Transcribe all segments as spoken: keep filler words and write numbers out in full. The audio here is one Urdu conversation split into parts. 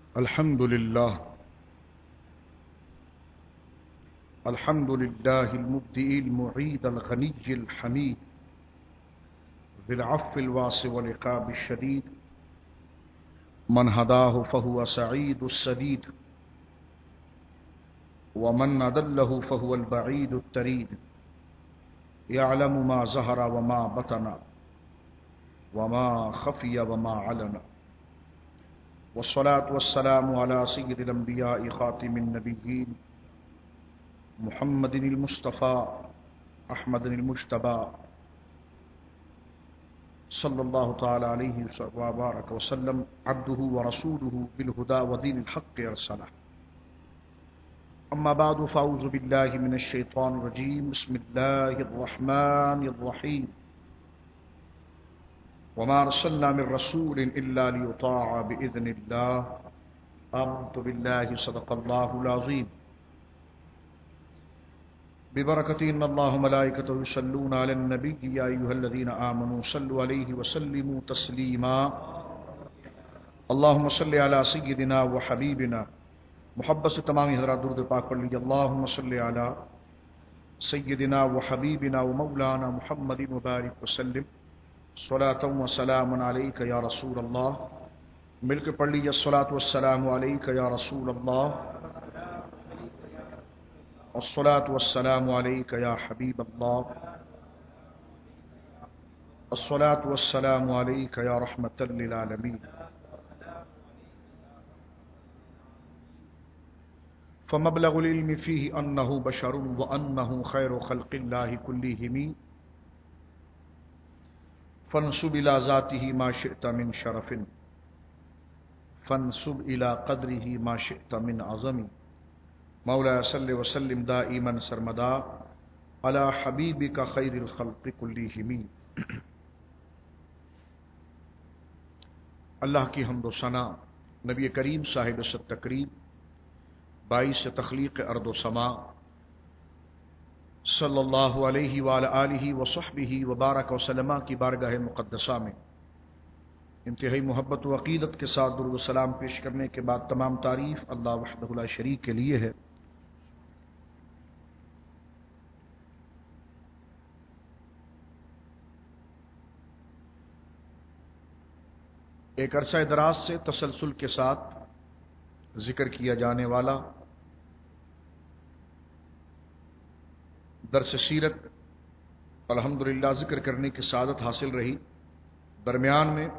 الحمد لله الحمد لله المبدئ المعيد الغني الحميد ذي العفو الواسع والعقاب الشديد من هداه فهو سعيد السديد ومن أضله فهو البعيد التريد يعلم ما ظهر وما بطن وما خفي وما علن والصلاة والسلام على سيد الأنبياء خاتم النبيين محمد المصطفى أحمد المجتبى صلى الله تعالى عليه وبارك وسلم عبده ورسوله بالهدى ودين الحق أرسله. أما بعد فأعوذ بالله من الشيطان الرجيم. بسم الله الرحمن الرحيم. وما أرسلنا من رسول إلا ليطاع بإذن الله. آمنت بالله صدق الله العظيم. ببركة إن الله وملائكته يصلون على النبي يا أيها الذين آمنوا صلوا عليه وسلموا تسليما. اللهم صل على سيدنا وحبيبنا. محبت سے تمام حضرات درود پاک پڑھ لیجیے. اللهم صل على سيدنا وحبيبنا ومولانا محمد مبارک وسلم صلاة وسلام عليك يا رسول الله. مل کے پڑھ لیجیے. الصلاة والسلام عليك يا رسول الله. الصلاة والسلام عليك يا حبيب الله. الصلاة والسلام عليك يا رحمة للعالمين. فمبلغ العلم فيه أنه بشر وأنه خير خلق الله كلهم فانسب إلى ذاته ما شئت من شرف فانسب إلى قدره ما شئت من عظم. مولا صلی وسلم دائما سرمدا على حبیبک خیر الخلق کلہم. اللہ کی حمد و ثنا نبی کریم صاحب ست تکریم باعث تخلیق ارض و سما صلی اللہ علیہ وآلہ آلہ وصحبہ وبارک وسلم کی بارگاہ مقدسہ میں انتہائی محبت و عقیدت کے ساتھ درود و سلام پیش کرنے کے بعد تمام تعریف اللہ وحدہ لا شریک کے لیے ہے. ایک عرصہ دراز سے تسلسل کے ساتھ ذکر کیا جانے والا درس سیرت الحمدللہ ذکر کرنے کی سعادت حاصل رہی. درمیان میں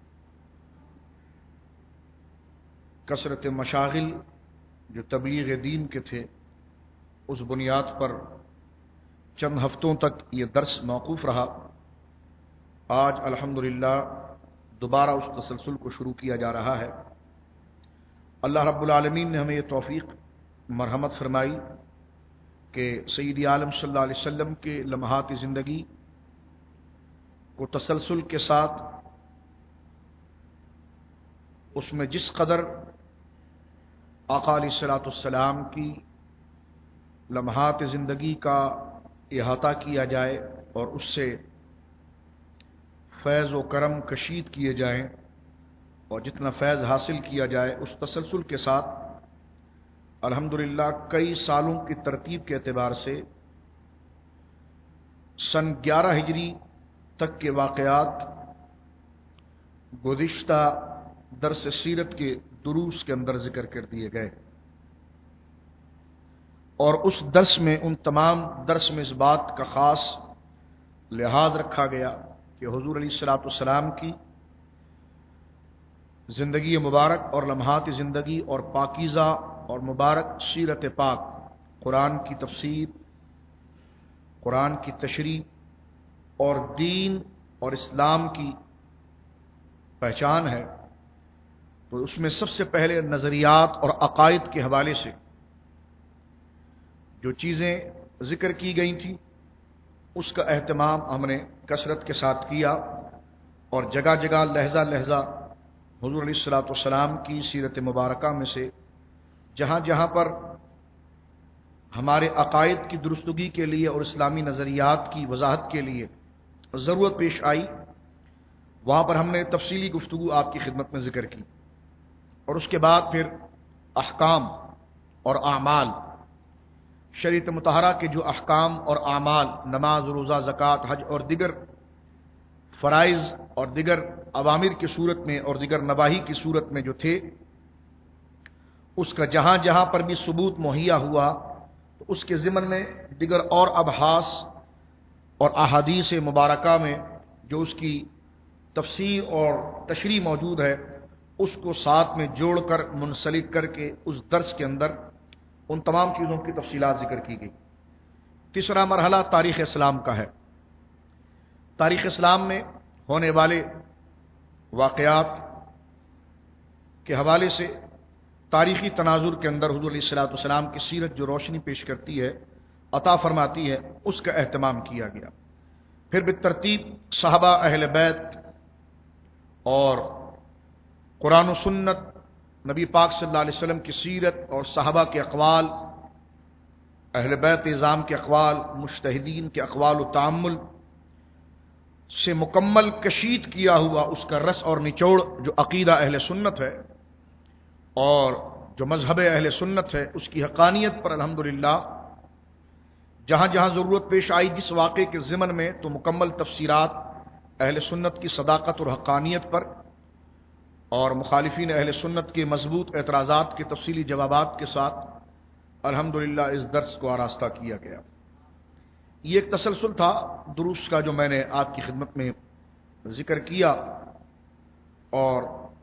کثرت مشاغل جو تبلیغ دین کے تھے اس بنیاد پر چند ہفتوں تک یہ درس موقوف رہا. آج الحمدللہ دوبارہ اس تسلسل کو شروع کیا جا رہا ہے. اللہ رب العالمین نے ہمیں یہ توفیق مرحمت فرمائی کہ سیدی عالم صلی اللہ علیہ وسلم کے لمحات زندگی کو تسلسل کے ساتھ اس میں جس قدر آقا علیہ الصلوۃ والسلام کی لمحات زندگی کا احاطہ کیا جائے اور اس سے فیض و کرم کشید کیے جائیں اور جتنا فیض حاصل کیا جائے اس تسلسل کے ساتھ الحمدللہ کئی سالوں کی ترتیب کے اعتبار سے سن گیارہ ہجری تک کے واقعات گزشتہ درس سیرت کے دروس کے اندر ذکر کر دیے گئے اور اس درس میں ان تمام درس میں اس بات کا خاص لحاظ رکھا گیا کہ حضور علیہ الصلوۃ والسلام کی زندگی مبارک اور لمحات زندگی اور پاکیزہ اور مبارک سیرت پاک قرآن کی تفسیر قرآن کی تشریح اور دین اور اسلام کی پہچان ہے. تو اس میں سب سے پہلے نظریات اور عقائد کے حوالے سے جو چیزیں ذکر کی گئی تھیں اس کا اہتمام ہم نے کثرت کے ساتھ کیا اور جگہ جگہ لہجہ لہجہ حضور علیہ الصلوۃ والسلام کی سیرت مبارکہ میں سے جہاں جہاں پر ہمارے عقائد کی درستگی کے لیے اور اسلامی نظریات کی وضاحت کے لیے ضرورت پیش آئی وہاں پر ہم نے تفصیلی گفتگو آپ کی خدمت میں ذکر کی. اور اس کے بعد پھر احکام اور اعمال، شریعت مطہرہ کے جو احکام اور اعمال، نماز، روزہ، زکوٰۃ، حج اور دیگر فرائض اور دیگر اوامر کی صورت میں اور دیگر نواہی کی صورت میں جو تھے، اس کا جہاں جہاں پر بھی ثبوت مہیا ہوا تو اس کے ضمن میں دیگر اور ابحاث اور احادیث مبارکہ میں جو اس کی تفسیر اور تشریح موجود ہے، اس کو ساتھ میں جوڑ کر منسلک کر کے اس درس کے اندر ان تمام چیزوں کی تفصیلات ذکر کی گئی۔ تیسرا مرحلہ تاریخ اسلام کا ہے۔ تاریخ اسلام میں ہونے والے واقعات کے حوالے سے تاریخی تناظر کے اندر حضور علیہ الصلوۃ والسلام کی سیرت جو روشنی پیش کرتی ہے، عطا فرماتی ہے، اس کا اہتمام کیا گیا۔ پھر بالترتیب صحابہ، اہل بیت اور قرآن و سنت، نبی پاک صلی اللہ علیہ وسلم کی سیرت اور صحابہ کے اقوال، اہل بیت اعظام کے اقوال، مجتہدین کے اقوال و تعامل سے مکمل کشید کیا ہوا اس کا رس اور نچوڑ جو عقیدہ اہل سنت ہے اور جو مذہب اہل سنت ہے، اس کی حقانیت پر الحمدللہ جہاں جہاں ضرورت پیش آئی جس واقعے کے ضمن میں، تو مکمل تفسیرات اہل سنت کی صداقت اور حقانیت پر اور مخالفین اہل سنت کے مضبوط اعتراضات کے تفصیلی جوابات کے ساتھ الحمدللہ اس درس کو آراستہ کیا گیا۔ یہ ایک تسلسل تھا دروس کا جو میں نے آپ کی خدمت میں ذکر کیا، اور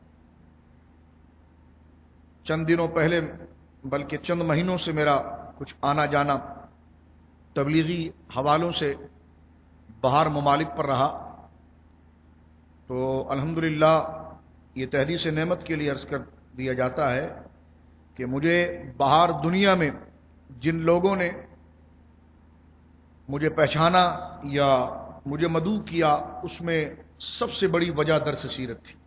چند دنوں پہلے بلکہ چند مہینوں سے میرا کچھ آنا جانا تبلیغی حوالوں سے باہر ممالک پر رہا، تو الحمدللہ یہ تحدیث نعمت کے لیے عرض کر دیا جاتا ہے کہ مجھے باہر دنیا میں جن لوگوں نے مجھے پہچانا یا مجھے مدعو کیا، اس میں سب سے بڑی وجہ درس سیرت تھی۔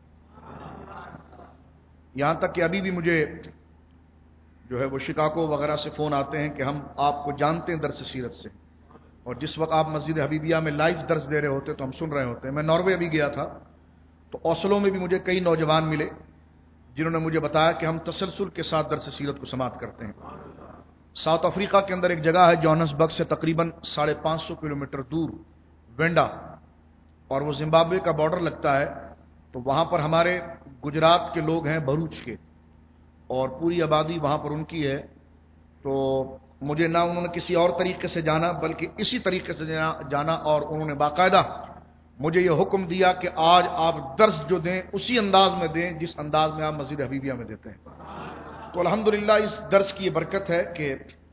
یہاں تک کہ ابھی بھی مجھے جو ہے وہ شکاگو وغیرہ سے فون آتے ہیں کہ ہم آپ کو جانتے ہیں درس سیرت سے، اور جس وقت آپ مسجد حبیبیہ میں لائیو درس دے رہے ہوتے تو ہم سن رہے ہوتے ہیں۔ میں ناروے ابھی گیا تھا تو اوسلو میں بھی مجھے کئی نوجوان ملے جنہوں نے مجھے بتایا کہ ہم تسلسل کے ساتھ درس سیرت کو سماعت کرتے ہیں۔ ساؤتھ افریقہ کے اندر ایک جگہ ہے جوہانسبرگ سے تقریباً ساڑھے پانچ سو کلومیٹر دور، وینڈا، اور وہ زمبابوے کا بارڈر لگتا ہے، تو وہاں پر ہمارے گجرات کے لوگ ہیں، بھروچ کے، اور پوری آبادی وہاں پر ان کی ہے۔ تو مجھے نہ انہوں نے کسی اور طریقے سے جانا بلکہ اسی طریقے سے جانا، اور انہوں نے باقاعدہ مجھے یہ حکم دیا کہ آج آپ درس جو دیں اسی انداز میں دیں جس انداز میں آپ مسجد حبیبیہ میں دیتے ہیں۔ تو الحمدللہ اس درس کی یہ برکت ہے کہ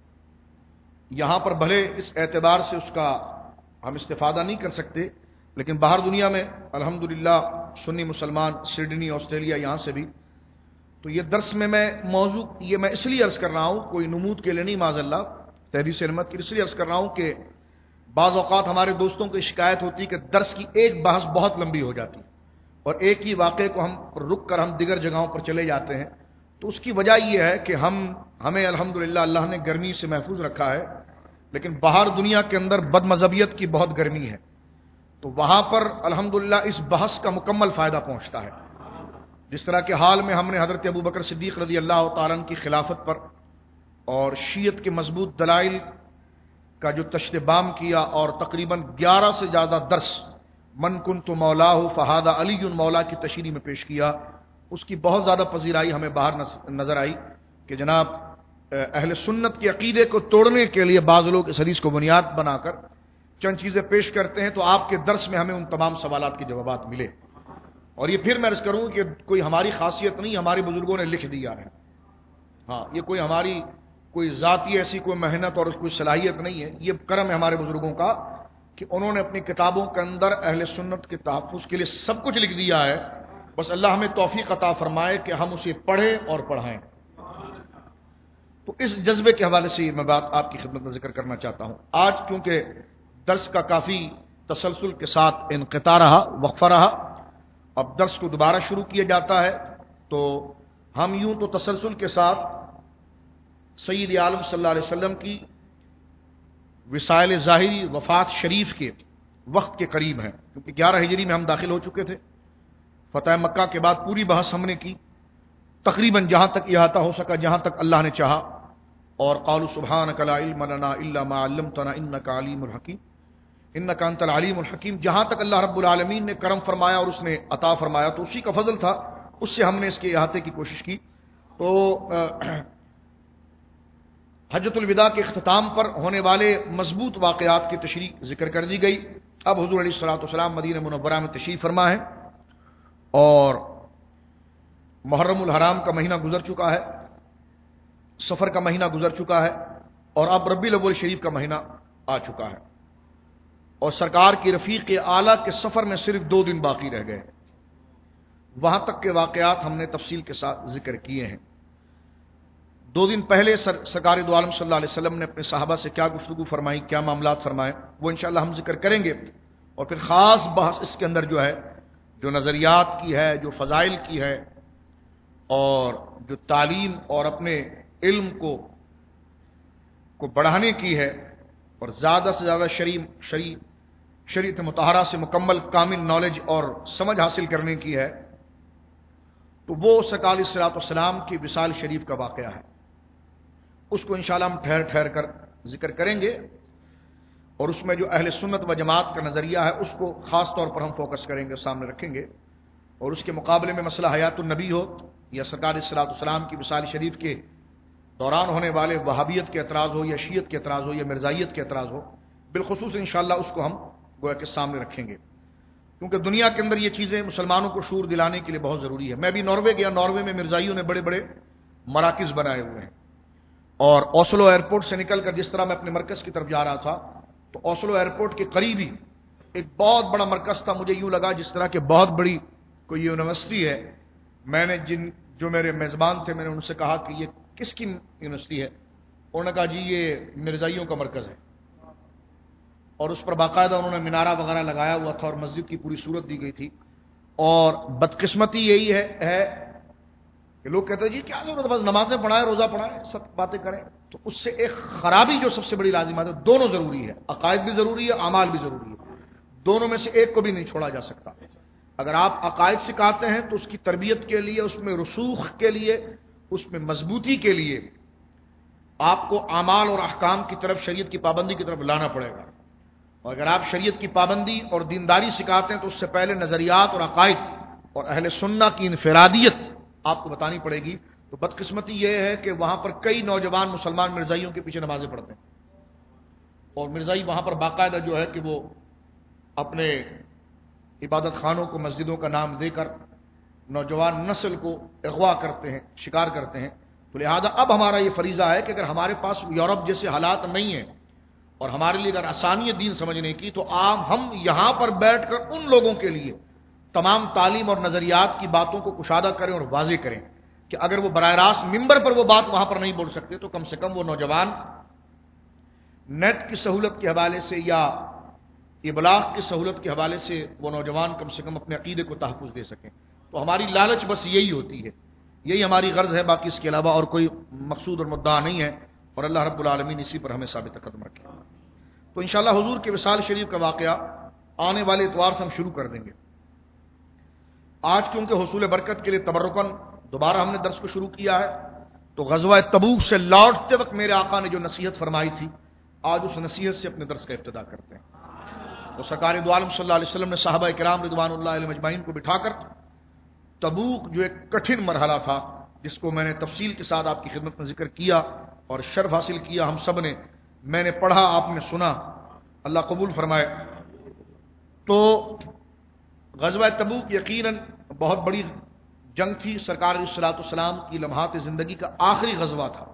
یہاں پر بھلے اس اعتبار سے اس کا ہم استفادہ نہیں کر سکتے، لیکن باہر دنیا میں الحمدللہ سنی مسلمان، سڈنی، آسٹریلیا، یہاں سے بھی، تو یہ درس میں میں موضوع یہ میں اس لیے عرض کر رہا ہوں، کوئی نمود کے لیے نہیں، معاذ اللہ تحدیث علمت کی، اس لیے عرض کر رہا ہوں کہ بعض اوقات ہمارے دوستوں کی شکایت ہوتی ہے کہ درس کی ایک بحث بہت لمبی ہو جاتی اور ایک ہی واقعے کو ہم رک کر ہم دیگر جگہوں پر چلے جاتے ہیں۔ تو اس کی وجہ یہ ہے کہ ہم ہمیں الحمدللہ اللہ نے گرمی سے محفوظ رکھا ہے، لیکن باہر دنیا کے اندر بد مذہبیت کی بہت گرمی ہے، تو وہاں پر الحمدللہ اس بحث کا مکمل فائدہ پہنچتا ہے۔ جس طرح کے حال میں ہم نے حضرت ابوبکر صدیق رضی اللہ تعالیٰ عنہ کی خلافت پر اور شیعت کے مضبوط دلائل کا جو تشت بام کیا، اور تقریباً گیارہ سے زیادہ درس من کنت مولاہ فہذا علی مولا کی تشریح میں پیش کیا، اس کی بہت زیادہ پذیرائی ہمیں باہر نظر آئی کہ جناب اہل سنت کے عقیدے کو توڑنے کے لیے بعض لوگ اس حدیث کو بنیاد بنا کر چند چیزیں پیش کرتے ہیں، تو آپ کے درس میں ہمیں ان تمام سوالات کے جوابات ملے۔ اور یہ پھر میں عرض کروں کہ کوئی ہماری خاصیت نہیں، ہمارے بزرگوں نے لکھ دیا ہے، ہاں یہ کوئی ہماری کوئی ذاتی ایسی کوئی محنت اور کوئی صلاحیت نہیں ہے، یہ کرم ہے ہمارے بزرگوں کا کہ انہوں نے اپنی کتابوں کے اندر اہل سنت کے تحفظ کے لیے سب کچھ لکھ دیا ہے، بس اللہ ہمیں توفیق عطا فرمائے کہ ہم اسے پڑھیں اور پڑھائیں۔ تو اس جذبے کے حوالے سے میں بات آپ کی خدمت میں ذکر کرنا چاہتا ہوں۔ آج کیونکہ درس کا کافی تسلسل کے ساتھ انقطاع رہا، وقفہ رہا، اب درس کو دوبارہ شروع کیا جاتا ہے، تو ہم یوں تو تسلسل کے ساتھ سید عالم صلی اللہ علیہ وسلم کی وسائل ظاہری وفات شریف کے وقت کے قریب ہیں، کیونکہ گیارہ ہجری میں ہم داخل ہو چکے تھے، فتح مکہ کے بعد پوری بحث ہم نے کی، تقریباً جہاں تک احاطہ ہو سکا، جہاں تک اللہ نے چاہا. اور قالوا سبحانک لا علم لنا الا ما علمتنا انک علیم الحکیم انک انت العلیم الحکیم. جہاں تک اللہ رب العالمین نے کرم فرمایا اور اس نے عطا فرمایا تو اسی کا فضل تھا، اس سے ہم نے اس کے احاطے کی کوشش کی. تو حجۃ الوداع کے اختتام پر ہونے والے مضبوط واقعات کی تشریح ذکر کر دی گئی. اب حضور علیہ الصلوۃ والسلام مدینہ منورہ میں تشریف فرما ہے اور محرم الحرام کا مہینہ گزر چکا ہے، سفر کا مہینہ گزر چکا ہے، اور اب ربیع الاول شریف کا مہینہ آ چکا ہے، اور سرکار کی رفیق اعلیٰ کے سفر میں صرف دو دن باقی رہ گئے. وہاں تک کے واقعات ہم نے تفصیل کے ساتھ ذکر کیے ہیں. دو دن پہلے سر سرکار دو عالم صلی اللہ علیہ وسلم نے اپنے صحابہ سے کیا گفتگو فرمائی، کیا معاملات فرمائے، وہ انشاءاللہ ہم ذکر کریں گے. اور پھر خاص بحث اس کے اندر جو ہے، جو نظریات کی ہے، جو فضائل کی ہے، اور جو تعلیم اور اپنے علم کو کو بڑھانے کی ہے، اور زیادہ سے زیادہ شریع شریع شریعت مطہرہ سے مکمل کامل نالج اور سمجھ حاصل کرنے کی ہے، تو وہ سرکار علیہ الصلوۃ والسلام کی وصال شریف کا واقعہ ہے. اس کو انشاءاللہ ہم ٹھہر ٹھہر کر ذکر کریں گے، اور اس میں جو اہل سنت و جماعت کا نظریہ ہے اس کو خاص طور پر ہم فوکس کریں گے، سامنے رکھیں گے. اور اس کے مقابلے میں مسئلہ حیات النبی ہو یا سرکار علیہ الصلوۃ والسلام کی وصال شریف کے دوران ہونے والے وہابیت کے اعتراض ہو یا شیعت کے اعتراض ہو یا مرزائیت کے اعتراض ہو، بالخصوص انشاءاللہ اس کو ہم گویا کے سامنے رکھیں گے، کیونکہ دنیا کے اندر یہ چیزیں مسلمانوں کو شعور دلانے کے لیے بہت ضروری ہے. میں بھی ناروے گیا، ناروے میں مرزائیوں نے بڑے بڑے مراکز بنائے ہوئے ہیں، اور اوسلو ایئرپورٹ سے نکل کر جس طرح میں اپنے مرکز کی طرف جا رہا تھا تو اوسلو ایئرپورٹ کے قریب ہی ایک بہت بڑا مرکز تھا. مجھے یوں لگا جس طرح کہ بہت بڑی کوئی یونیورسٹی ہے. میں نے جن جو میرے میزبان تھے، میں نے ان سے کہا کہ یہ کس کی یونیورسٹی ہے؟ انہوں نے کہا جی یہ مرزائیوں کا مرکز ہے. اور اس پر باقاعدہ انہوں نے مینارہ وغیرہ لگایا ہوا تھا اور مسجد کی پوری صورت دی گئی تھی. اور بدقسمتی یہی ہے, ہے کہ لوگ کہتے ہیں جی کیا ضرورت ہے، بس نمازیں پڑھائیں، روزہ پڑھائیں، سب باتیں کریں. تو اس سے ایک خرابی جو سب سے بڑی لازمات ہے، دونوں ضروری ہے، عقائد بھی ضروری ہے، اعمال بھی ضروری ہے. دونوں میں سے ایک کو بھی نہیں چھوڑا جا سکتا. اگر آپ عقائد سکھاتے ہیں تو اس کی تربیت کے لیے، اس میں رسوخ کے لیے، اس میں مضبوطی کے لیے آپ کو اعمال اور احکام کی طرف، شریعت کی پابندی کی طرف لانا پڑے گا. اور اگر آپ شریعت کی پابندی اور دینداری سکھاتے ہیں تو اس سے پہلے نظریات اور عقائد اور اہل سنہ کی انفرادیت آپ کو بتانی پڑے گی. تو بدقسمتی یہ ہے کہ وہاں پر کئی نوجوان مسلمان مرزائیوں کے پیچھے نمازیں پڑھتے ہیں، اور مرزائی وہاں پر باقاعدہ جو ہے کہ وہ اپنے عبادت خانوں کو مسجدوں کا نام دے کر نوجوان نسل کو اغوا کرتے ہیں، شکار کرتے ہیں. تو لہذا اب ہمارا یہ فریضہ ہے کہ اگر ہمارے پاس یورپ جیسے حالات نہیں ہیں اور ہمارے لیے اگر آسانی دین سمجھنے کی، تو عام ہم یہاں پر بیٹھ کر ان لوگوں کے لیے تمام تعلیم اور نظریات کی باتوں کو کشادہ کریں اور واضح کریں کہ اگر وہ براہ راست ممبر پر وہ بات وہاں پر نہیں بول سکتے تو کم سے کم وہ نوجوان نیٹ کی سہولت کے حوالے سے یا ابلاغ کی سہولت کے حوالے سے وہ نوجوان کم سے کم اپنے عقیدے کو تحفظ دے سکیں. تو ہماری لالچ بس یہی ہوتی ہے، یہی ہماری غرض ہے، باقی اس کے علاوہ اور کوئی مقصود اور مدعا نہیں ہے. اور اللہ رب العالمین اسی پر ہمیں ثابت قدم رکھے. تو انشاءاللہ حضور کے وصال شریف کا واقعہ آنے والے اتوار سے ہم شروع کر دیں گے. آج کیونکہ حصول برکت کے لیے تبرکن دوبارہ ہم نے درس کو شروع کیا ہے، تو غزوہ تبوک سے لوٹتے وقت میرے آقا نے جو نصیحت فرمائی تھی، آج اس نصیحت سے اپنے درس کا ابتدا کرتے ہیں. تو سرکار دو عالم صلی اللہ علیہ وسلم نے صحابہ کرام رضوان اللہ علیہ مجمعین کو بٹھا کر تبوک جو ایک کٹھن مرحلہ تھا، جس کو میں نے تفصیل کے ساتھ آپ کی خدمت میں ذکر کیا اور شرف حاصل کیا ہم سب نے، میں نے پڑھا، آپ نے سنا، اللہ قبول فرمائے. تو غزوہ تبوک یقیناً بہت بڑی جنگ تھی. سرکار علیہ الصلوۃ والسلام کی لمحات زندگی کا آخری غزوہ تھا،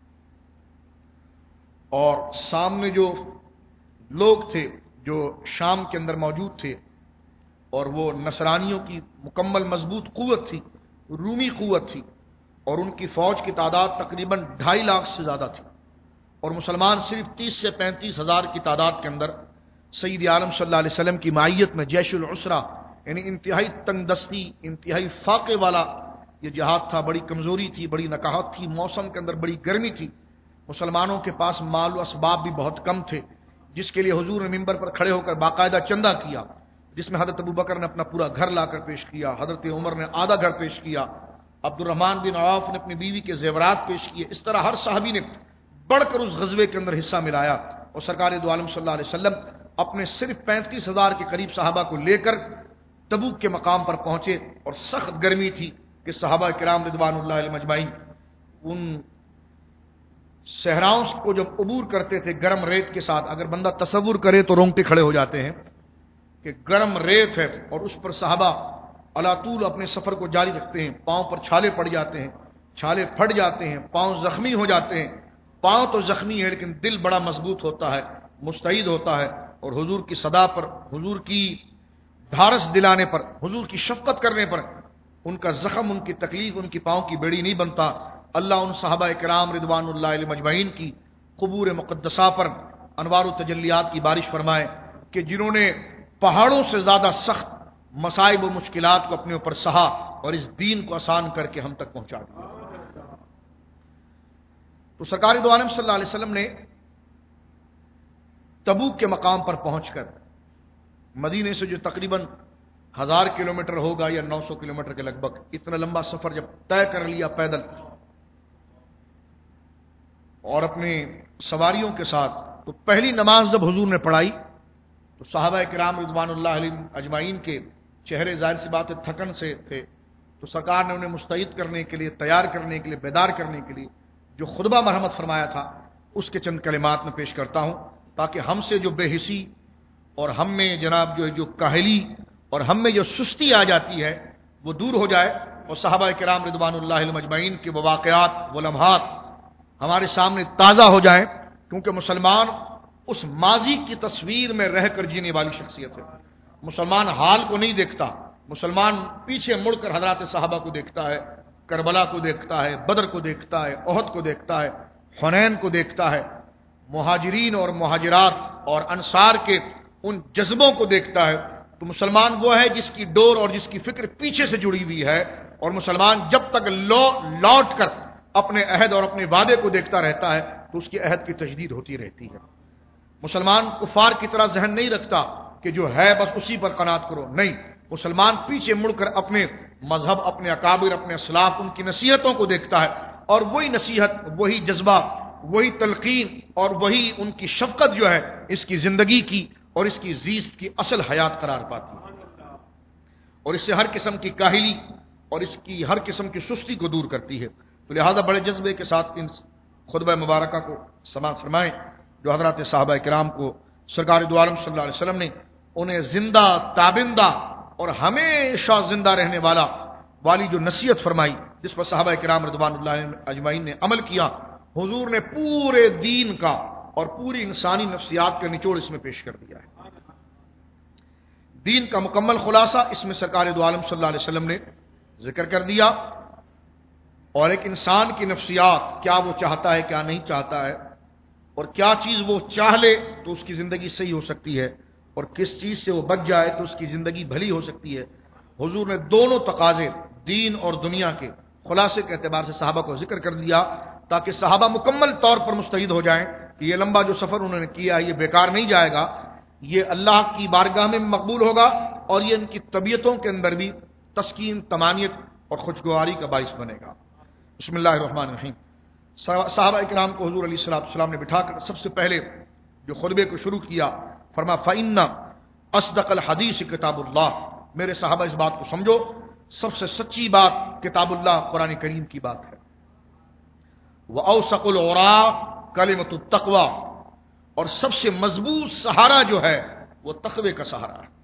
اور سامنے جو لوگ تھے جو شام کے اندر موجود تھے، اور وہ نصرانیوں کی مکمل مضبوط قوت تھی، رومی قوت تھی، اور ان کی فوج کی تعداد تقریباً ڈھائی لاکھ سے زیادہ تھی، اور مسلمان صرف تیس سے پینتیس ہزار کی تعداد کے اندر سید عالم صلی اللہ علیہ وسلم کی معیت میں جیش العسرہ، یعنی انتہائی تنگ دستی، انتہائی فاقے والا یہ جہاد تھا. بڑی کمزوری تھی، بڑی نکاحت تھی، موسم کے اندر بڑی گرمی تھی، مسلمانوں کے پاس مال و اسباب بھی بہت کم تھے، جس کے لیے حضور نے ممبر پر کھڑے ہو کر باقاعدہ چندہ کیا، جس میں حضرت ابو بکر نے اپنا پورا گھر لا کر پیش کیا، حضرت عمر نے آدھا گھر پیش کیا، عبد الرحمن بن عوف نے اپنی بیوی کے زیورات پیش کیے. اس طرح ہر صحابی نے بڑھ کر اس غزوے کے اندر حصہ ملایا اور سرکار دو عالم صلی اللہ علیہ وسلم اپنے صرف پینتیس ہزار کے قریب صحابہ کو لے کر تبوک کے مقام پر پہنچے. اور سخت گرمی تھی کہ صحابہ کرام رضوان اللہ علیہم اجمعین ان صحراؤں کو جب عبور کرتے تھے گرم ریت کے ساتھ، اگر بندہ تصور کرے تو رونگٹے کھڑے ہو جاتے ہیں کہ گرم ریت ہے اور اس پر صحابہ اللہ طول اپنے سفر کو جاری رکھتے ہیں. پاؤں پر چھالے پڑ جاتے ہیں، چھالے پھٹ جاتے ہیں، پاؤں زخمی ہو جاتے ہیں. پاؤں تو زخمی ہے لیکن دل بڑا مضبوط ہوتا ہے، مستعد ہوتا ہے، اور حضور کی صدا پر، حضور کی ڈھارس دلانے پر، حضور کی شفقت کرنے پر ان کا زخم، ان کی تکلیف، ان کی پاؤں کی بیڑی نہیں بنتا. اللہ ان صحابہ کرام رضوان اللہ علیہم اجمعین کی قبور مقدسہ پر انوار و تجلیات کی بارش فرمائے کہ جنہوں نے پہاڑوں سے زیادہ سخت مصائب و مشکلات کو اپنے اوپر سہا اور اس دین کو آسان کر کے ہم تک پہنچا دیا. تو سرکار دو عالم صلی اللہ علیہ وسلم نے تبوک کے مقام پر پہنچ کر مدینے سے جو تقریباً ہزار کلومیٹر ہوگا یا نو سو کلومیٹر کے لگ بھگ، اتنا لمبا سفر جب طے کر لیا پیدل اور اپنی سواریوں کے ساتھ، تو پہلی نماز جب حضور نے پڑھائی تو صحابہ کرام رضوان اللہ علیہم اجمعین کے چہرے ظاہر سی بات ہے تھکن سے تھے. تو سرکار نے انہیں مستعد کرنے کے لیے، تیار کرنے کے لیے، بیدار کرنے کے لیے جو خطبہ مرحمت فرمایا تھا اس کے چند کلمات میں پیش کرتا ہوں تاکہ ہم سے جو بے حسی اور ہم میں جناب جو جو کاہلی اور ہم میں جو سستی آ جاتی ہے وہ دور ہو جائے اور صحابہ کرام رضوان اللہ علیہم اجمعین کے وہ واقعات، وہ لمحات ہمارے سامنے تازہ ہو جائیں. کیونکہ مسلمان اس ماضی کی تصویر میں رہ کر جینے والی شخصیت ہے. مسلمان حال کو نہیں دیکھتا، مسلمان پیچھے مڑ کر حضرات صحابہ کو دیکھتا ہے، کربلا کو دیکھتا ہے، بدر کو دیکھتا ہے، احد کو دیکھتا ہے، حنین کو دیکھتا ہے، مہاجرین اور مہاجرات اور انصار کے ان جذبوں کو دیکھتا ہے. تو مسلمان وہ ہے جس کی ڈور اور جس کی فکر پیچھے سے جڑی ہوئی ہے، اور مسلمان جب تک لو لوٹ کر اپنے عہد اور اپنے وعدے کو دیکھتا رہتا ہے تو اس کی عہد کی تجدید ہوتی رہتی ہے. مسلمان کفار کی طرح ذہن نہیں رکھتا کہ جو ہے بس اسی پر قناعت کرو، نہیں، مسلمان پیچھے مڑ کر اپنے مذہب، اپنے اکابر، اپنے اسلاف، ان کی نصیحتوں کو دیکھتا ہے اور وہی نصیحت، وہی جذبہ، وہی تلقین اور وہی ان کی شفقت جو ہے اس کی زندگی کی اور اس کی زیست کی اصل حیات قرار پاتی ہے، اور اس سے ہر قسم کی کاہلی اور اس کی ہر قسم کی سستی کو دور کرتی ہے. تو لہذا بڑے جذبے کے ساتھ ان خطبہ مبارکہ کو سماعت فرمائیں جو حضرات صحابہ کرام کو سرکار دو عالم صلی اللہ علیہ وسلم نے انہیں زندہ، تابندہ اور ہمیشہ زندہ رہنے والا والی جو نصیحت فرمائی، جس پر صحابہ کرام رضوان اللہ اجمعین نے عمل کیا. حضور نے پورے دین کا اور پوری انسانی نفسیات کا نچوڑ اس میں پیش کر دیا ہے. دین کا مکمل خلاصہ اس میں سرکار دو عالم صلی اللہ علیہ وسلم نے ذکر کر دیا، اور ایک انسان کی نفسیات، کیا وہ چاہتا ہے، کیا نہیں چاہتا ہے، اور کیا چیز وہ چاہ لے تو اس کی زندگی صحیح ہو سکتی ہے، اور کس چیز سے وہ بچ جائے تو اس کی زندگی بھلی ہو سکتی ہے. حضور نے دونوں تقاضے، دین اور دنیا کے خلاصے کے اعتبار سے صحابہ کو ذکر کر دیا تاکہ صحابہ مکمل طور پر مستعد ہو جائیں کہ یہ لمبا جو سفر انہوں نے کیا یہ بیکار نہیں جائے گا، یہ اللہ کی بارگاہ میں مقبول ہوگا اور یہ ان کی طبیعتوں کے اندر بھی تسکین، طمانینت اور خوشگواری کا باعث بنے گا. بسم اللہ الرحمن الرحیم. صحابہ کرام کو حضور علیہ الصلوۃ والسلام نے بٹھا کر سب سے پہلے جو خطبے کو شروع کیا، فرما فإن اصدق الحدیث کتاب اللہ. میرے صحابہ اس بات کو سمجھو، سب سے سچی بات کتاب اللہ قرآن کریم کی بات ہے. وأوثق العرا کلمۃ التقوی، اور سب سے مضبوط سہارا جو ہے وہ تقوی کا سہارا ہے.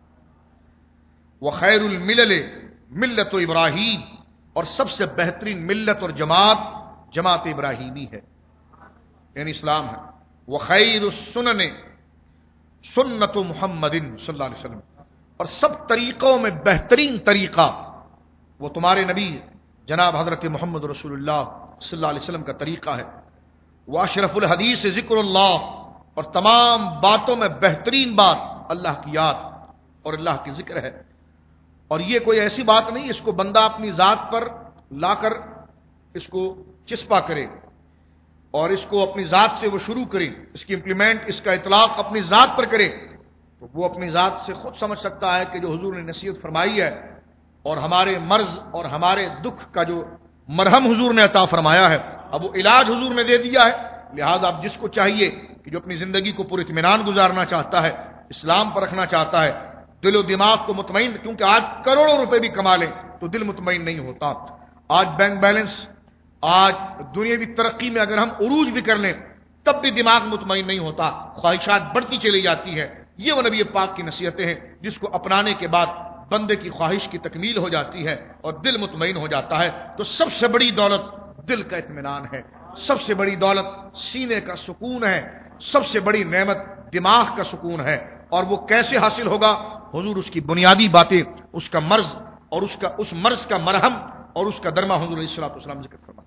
وخیر الملل ملت ابراہیم، اور سب سے بہترین ملت اور جماعت جماعت ابراہیمی ہے، یعنی اسلام ہے. وخیر السنن سنت محمد صلی اللہ علیہ وسلم، اور سب طریقوں میں بہترین طریقہ وہ تمہارے نبی جناب حضرت محمد رسول اللہ صلی اللہ علیہ وسلم کا طریقہ ہے. واشرف الحدیث ذکر اللہ، اور تمام باتوں میں بہترین بات اللہ کی یاد اور اللہ کی ذکر ہے. اور یہ کوئی ایسی بات نہیں اس کو بندہ اپنی ذات پر لا کر اس کو چسپا کرے اور اس کو اپنی ذات سے وہ شروع کرے، اس کی امپلیمنٹ، اس کا اطلاق اپنی ذات پر کرے، تو وہ اپنی ذات سے خود سمجھ سکتا ہے کہ جو حضور نے نصیحت فرمائی ہے اور ہمارے مرض اور ہمارے دکھ کا جو مرہم حضور نے عطا فرمایا ہے، اب وہ علاج حضور نے دے دیا ہے. لہذا اب جس کو چاہیے کہ جو اپنی زندگی کو پر اطمینان گزارنا چاہتا ہے، اسلام پر رکھنا چاہتا ہے، دل و دماغ کو مطمئن، کیونکہ آج کروڑوں روپے بھی کما لیں تو دل مطمئن نہیں ہوتا. آج بینک بیلنس، آج دنیاوی ترقی میں اگر ہم عروج بھی کر لیں تب بھی دماغ مطمئن نہیں ہوتا، خواہشات بڑھتی چلی جاتی ہے. یہ وہ نبی پاک کی نصیحتیں ہیں جس کو اپنانے کے بعد بندے کی خواہش کی تکمیل ہو جاتی ہے اور دل مطمئن ہو جاتا ہے. تو سب سے بڑی دولت دل کا اطمینان ہے، سب سے بڑی دولت سینے کا سکون ہے، سب سے بڑی نعمت دماغ کا سکون ہے. اور وہ کیسے حاصل ہوگا؟ حضور اس کی بنیادی باتیں، اس کا مرض اور اس کا اس مرض کا مرہم اور اس کا درما حضور علیہ الصلوۃ والسلام ذکر فرماتے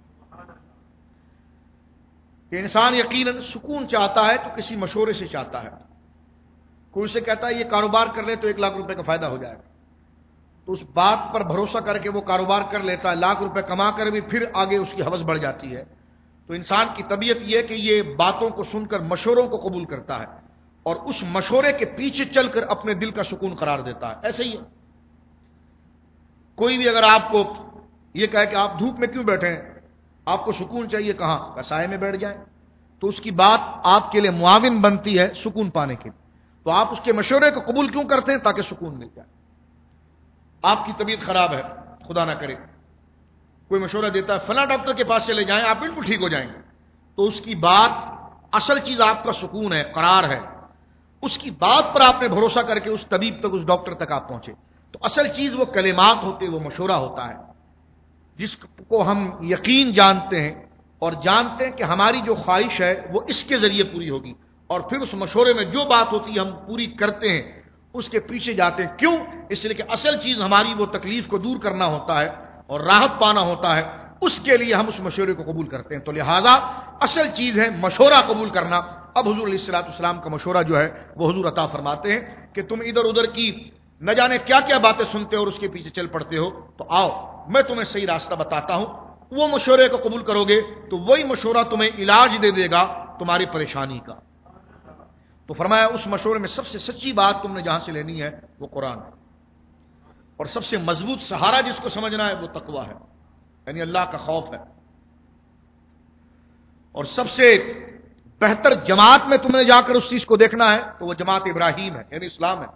کہ انسان یقیناً سکون چاہتا ہے تو کسی مشورے سے چاہتا ہے. کوئی سے کہتا ہے یہ کاروبار کر لے تو ایک لاکھ روپے کا فائدہ ہو جائے گا، تو اس بات پر بھروسہ کر کے وہ کاروبار کر لیتا ہے، لاکھ روپے کما کر بھی پھر آگے اس کی حوث بڑھ جاتی ہے. تو انسان کی طبیعت یہ ہے کہ یہ باتوں کو سن کر مشوروں کو قبول کرتا ہے اور اس مشورے کے پیچھے چل کر اپنے دل کا سکون قرار دیتا ہے. ایسے ہی ہے، کوئی بھی اگر آپ کو یہ کہے کہ آپ دھوپ میں کیوں بیٹھے ہیں، آپ کو سکون چاہیے، کہاں؟ سائے میں بیٹھ جائیں، تو اس کی بات آپ کے لیے معاون بنتی ہے سکون پانے کے لیے. تو آپ اس کے مشورے کو قبول کیوں کرتے ہیں؟ تاکہ سکون مل جائے. آپ کی طبیعت خراب ہے، خدا نہ کرے، کوئی مشورہ دیتا ہے فلاں ڈاکٹر کے پاس چلے جائیں آپ بالکل ٹھیک ہو جائیں گے، تو اس کی بات، اصل چیز آپ کا سکون ہے، قرار ہے، اس کی بات پر آپ نے بھروسہ کر کے اس طبیب تک، اس ڈاکٹر تک آپ پہنچے. تو اصل چیز وہ کلمات ہوتے، وہ مشورہ ہوتا ہے جس کو ہم یقین جانتے ہیں اور جانتے ہیں کہ ہماری جو خواہش ہے وہ اس کے ذریعے پوری ہوگی، اور پھر اس مشورے میں جو بات ہوتی ہے ہم پوری کرتے ہیں، اس کے پیچھے جاتے ہیں. کیوں؟ اس لیے کہ اصل چیز ہماری وہ تکلیف کو دور کرنا ہوتا ہے اور راحت پانا ہوتا ہے، اس کے لیے ہم اس مشورے کو قبول کرتے ہیں. تو لہذا اصل چیز ہے مشورہ قبول کرنا. اب حضور علیہ الصلوۃ والسلام کا مشورہ جو ہے وہ حضور عطا فرماتے ہیں کہ تم ادھر ادھر کی نہ جانے کیا کیا باتیں سنتے ہو اور اس کے پیچھے چل پڑتے ہو، تو آؤ میں تمہیں صحیح راستہ بتاتا ہوں. وہ مشورے کو قبول کرو گے تو وہی مشورہ تمہیں علاج دے دے گا تمہاری پریشانی کا. تو فرمایا اس مشورے میں سب سے سچی بات تم نے جہاں سے لینی ہے وہ قرآن ہے، اور سب سے مضبوط سہارا جس کو سمجھنا ہے وہ تقویٰ ہے، یعنی اللہ کا خوف ہے. اور سب سے بہتر جماعت میں تم نے جا کر اس چیز کو دیکھنا ہے تو وہ جماعت ابراہیم ہے، یعنی اسلام ہے.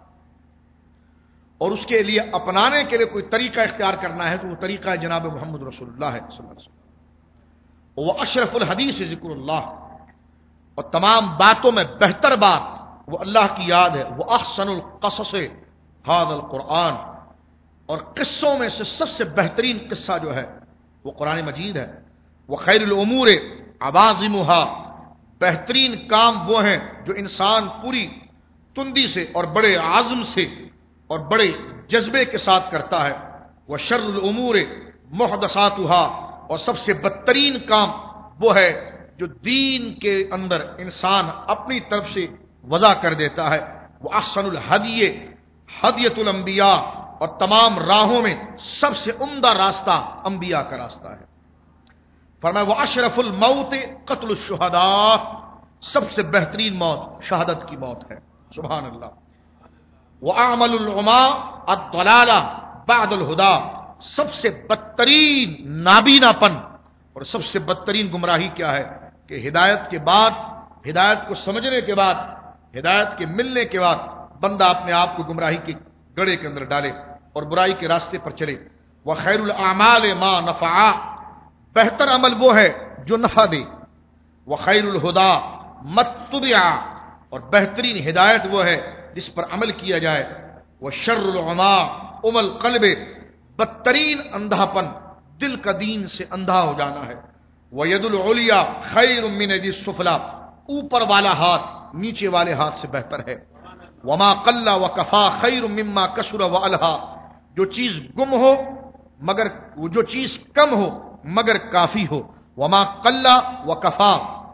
اور اس کے لیے اپنانے کے لیے کوئی طریقہ اختیار کرنا ہے تو وہ طریقہ ہے جناب محمد رسول اللہ ہے صلی اللہ علیہ وسلم. وہ اشرف الحدیث ذکر اللہ، اور تمام باتوں میں بہتر بات وہ اللہ کی یاد ہے. وہ احسن القصص ھذا القرآن، اور قصوں میں سے سب سے بہترین قصہ جو ہے وہ قرآن مجید ہے. وہ خیر الامور عوازمھا، بہترین کام وہ ہیں جو انسان پوری تندی سے اور بڑے عزم سے اور بڑے جذبے کے ساتھ کرتا ہے. وہ شر الامور محدثاتھا، اور سب سے بدترین کام وہ ہے جو دین کے اندر انسان اپنی طرف سے وضع کر دیتا ہے. وہ احسن الہدی ہدیۃ الانبیاء، اور تمام راہوں میں سب سے عمدہ راستہ انبیاء کا راستہ ہے. فرمایا وہ اشرف الموت قتل الشہداء، سب سے بہترین موت شہادت کی موت ہے. سبحان اللہ. وہ اعمل العما الضلالہ بعد الہدی، سب سے بدترین نابینا پن اور سب سے بدترین گمراہی کیا ہے کہ ہدایت کے بعد، ہدایت کو سمجھنے کے بعد، ہدایت کے ملنے کے بعد بندہ اپنے آپ کو گمراہی کے گڑے کے اندر ڈالے اور برائی کے راستے پر چلے. وہ خیر الاعمال ما نفع، بہتر عمل وہ ہے جو نفع دے. وہ خیر الہدا متبع، اور بہترین ہدایت وہ ہے جس پر عمل کیا جائے. وہ شر العما ام القلب، بدترین اندھاپن دل کا دین سے اندھا ہو جانا ہے. وہ ید العلیا خیر من ید السفلی، اوپر والا ہاتھ نیچے والے ہاتھ سے بہتر ہے. وما قل وکفا خیر مما کثر والہا، جو چیز گم ہو مگر جو چیز کم ہو مگر کافی ہو. وما قل وکفا،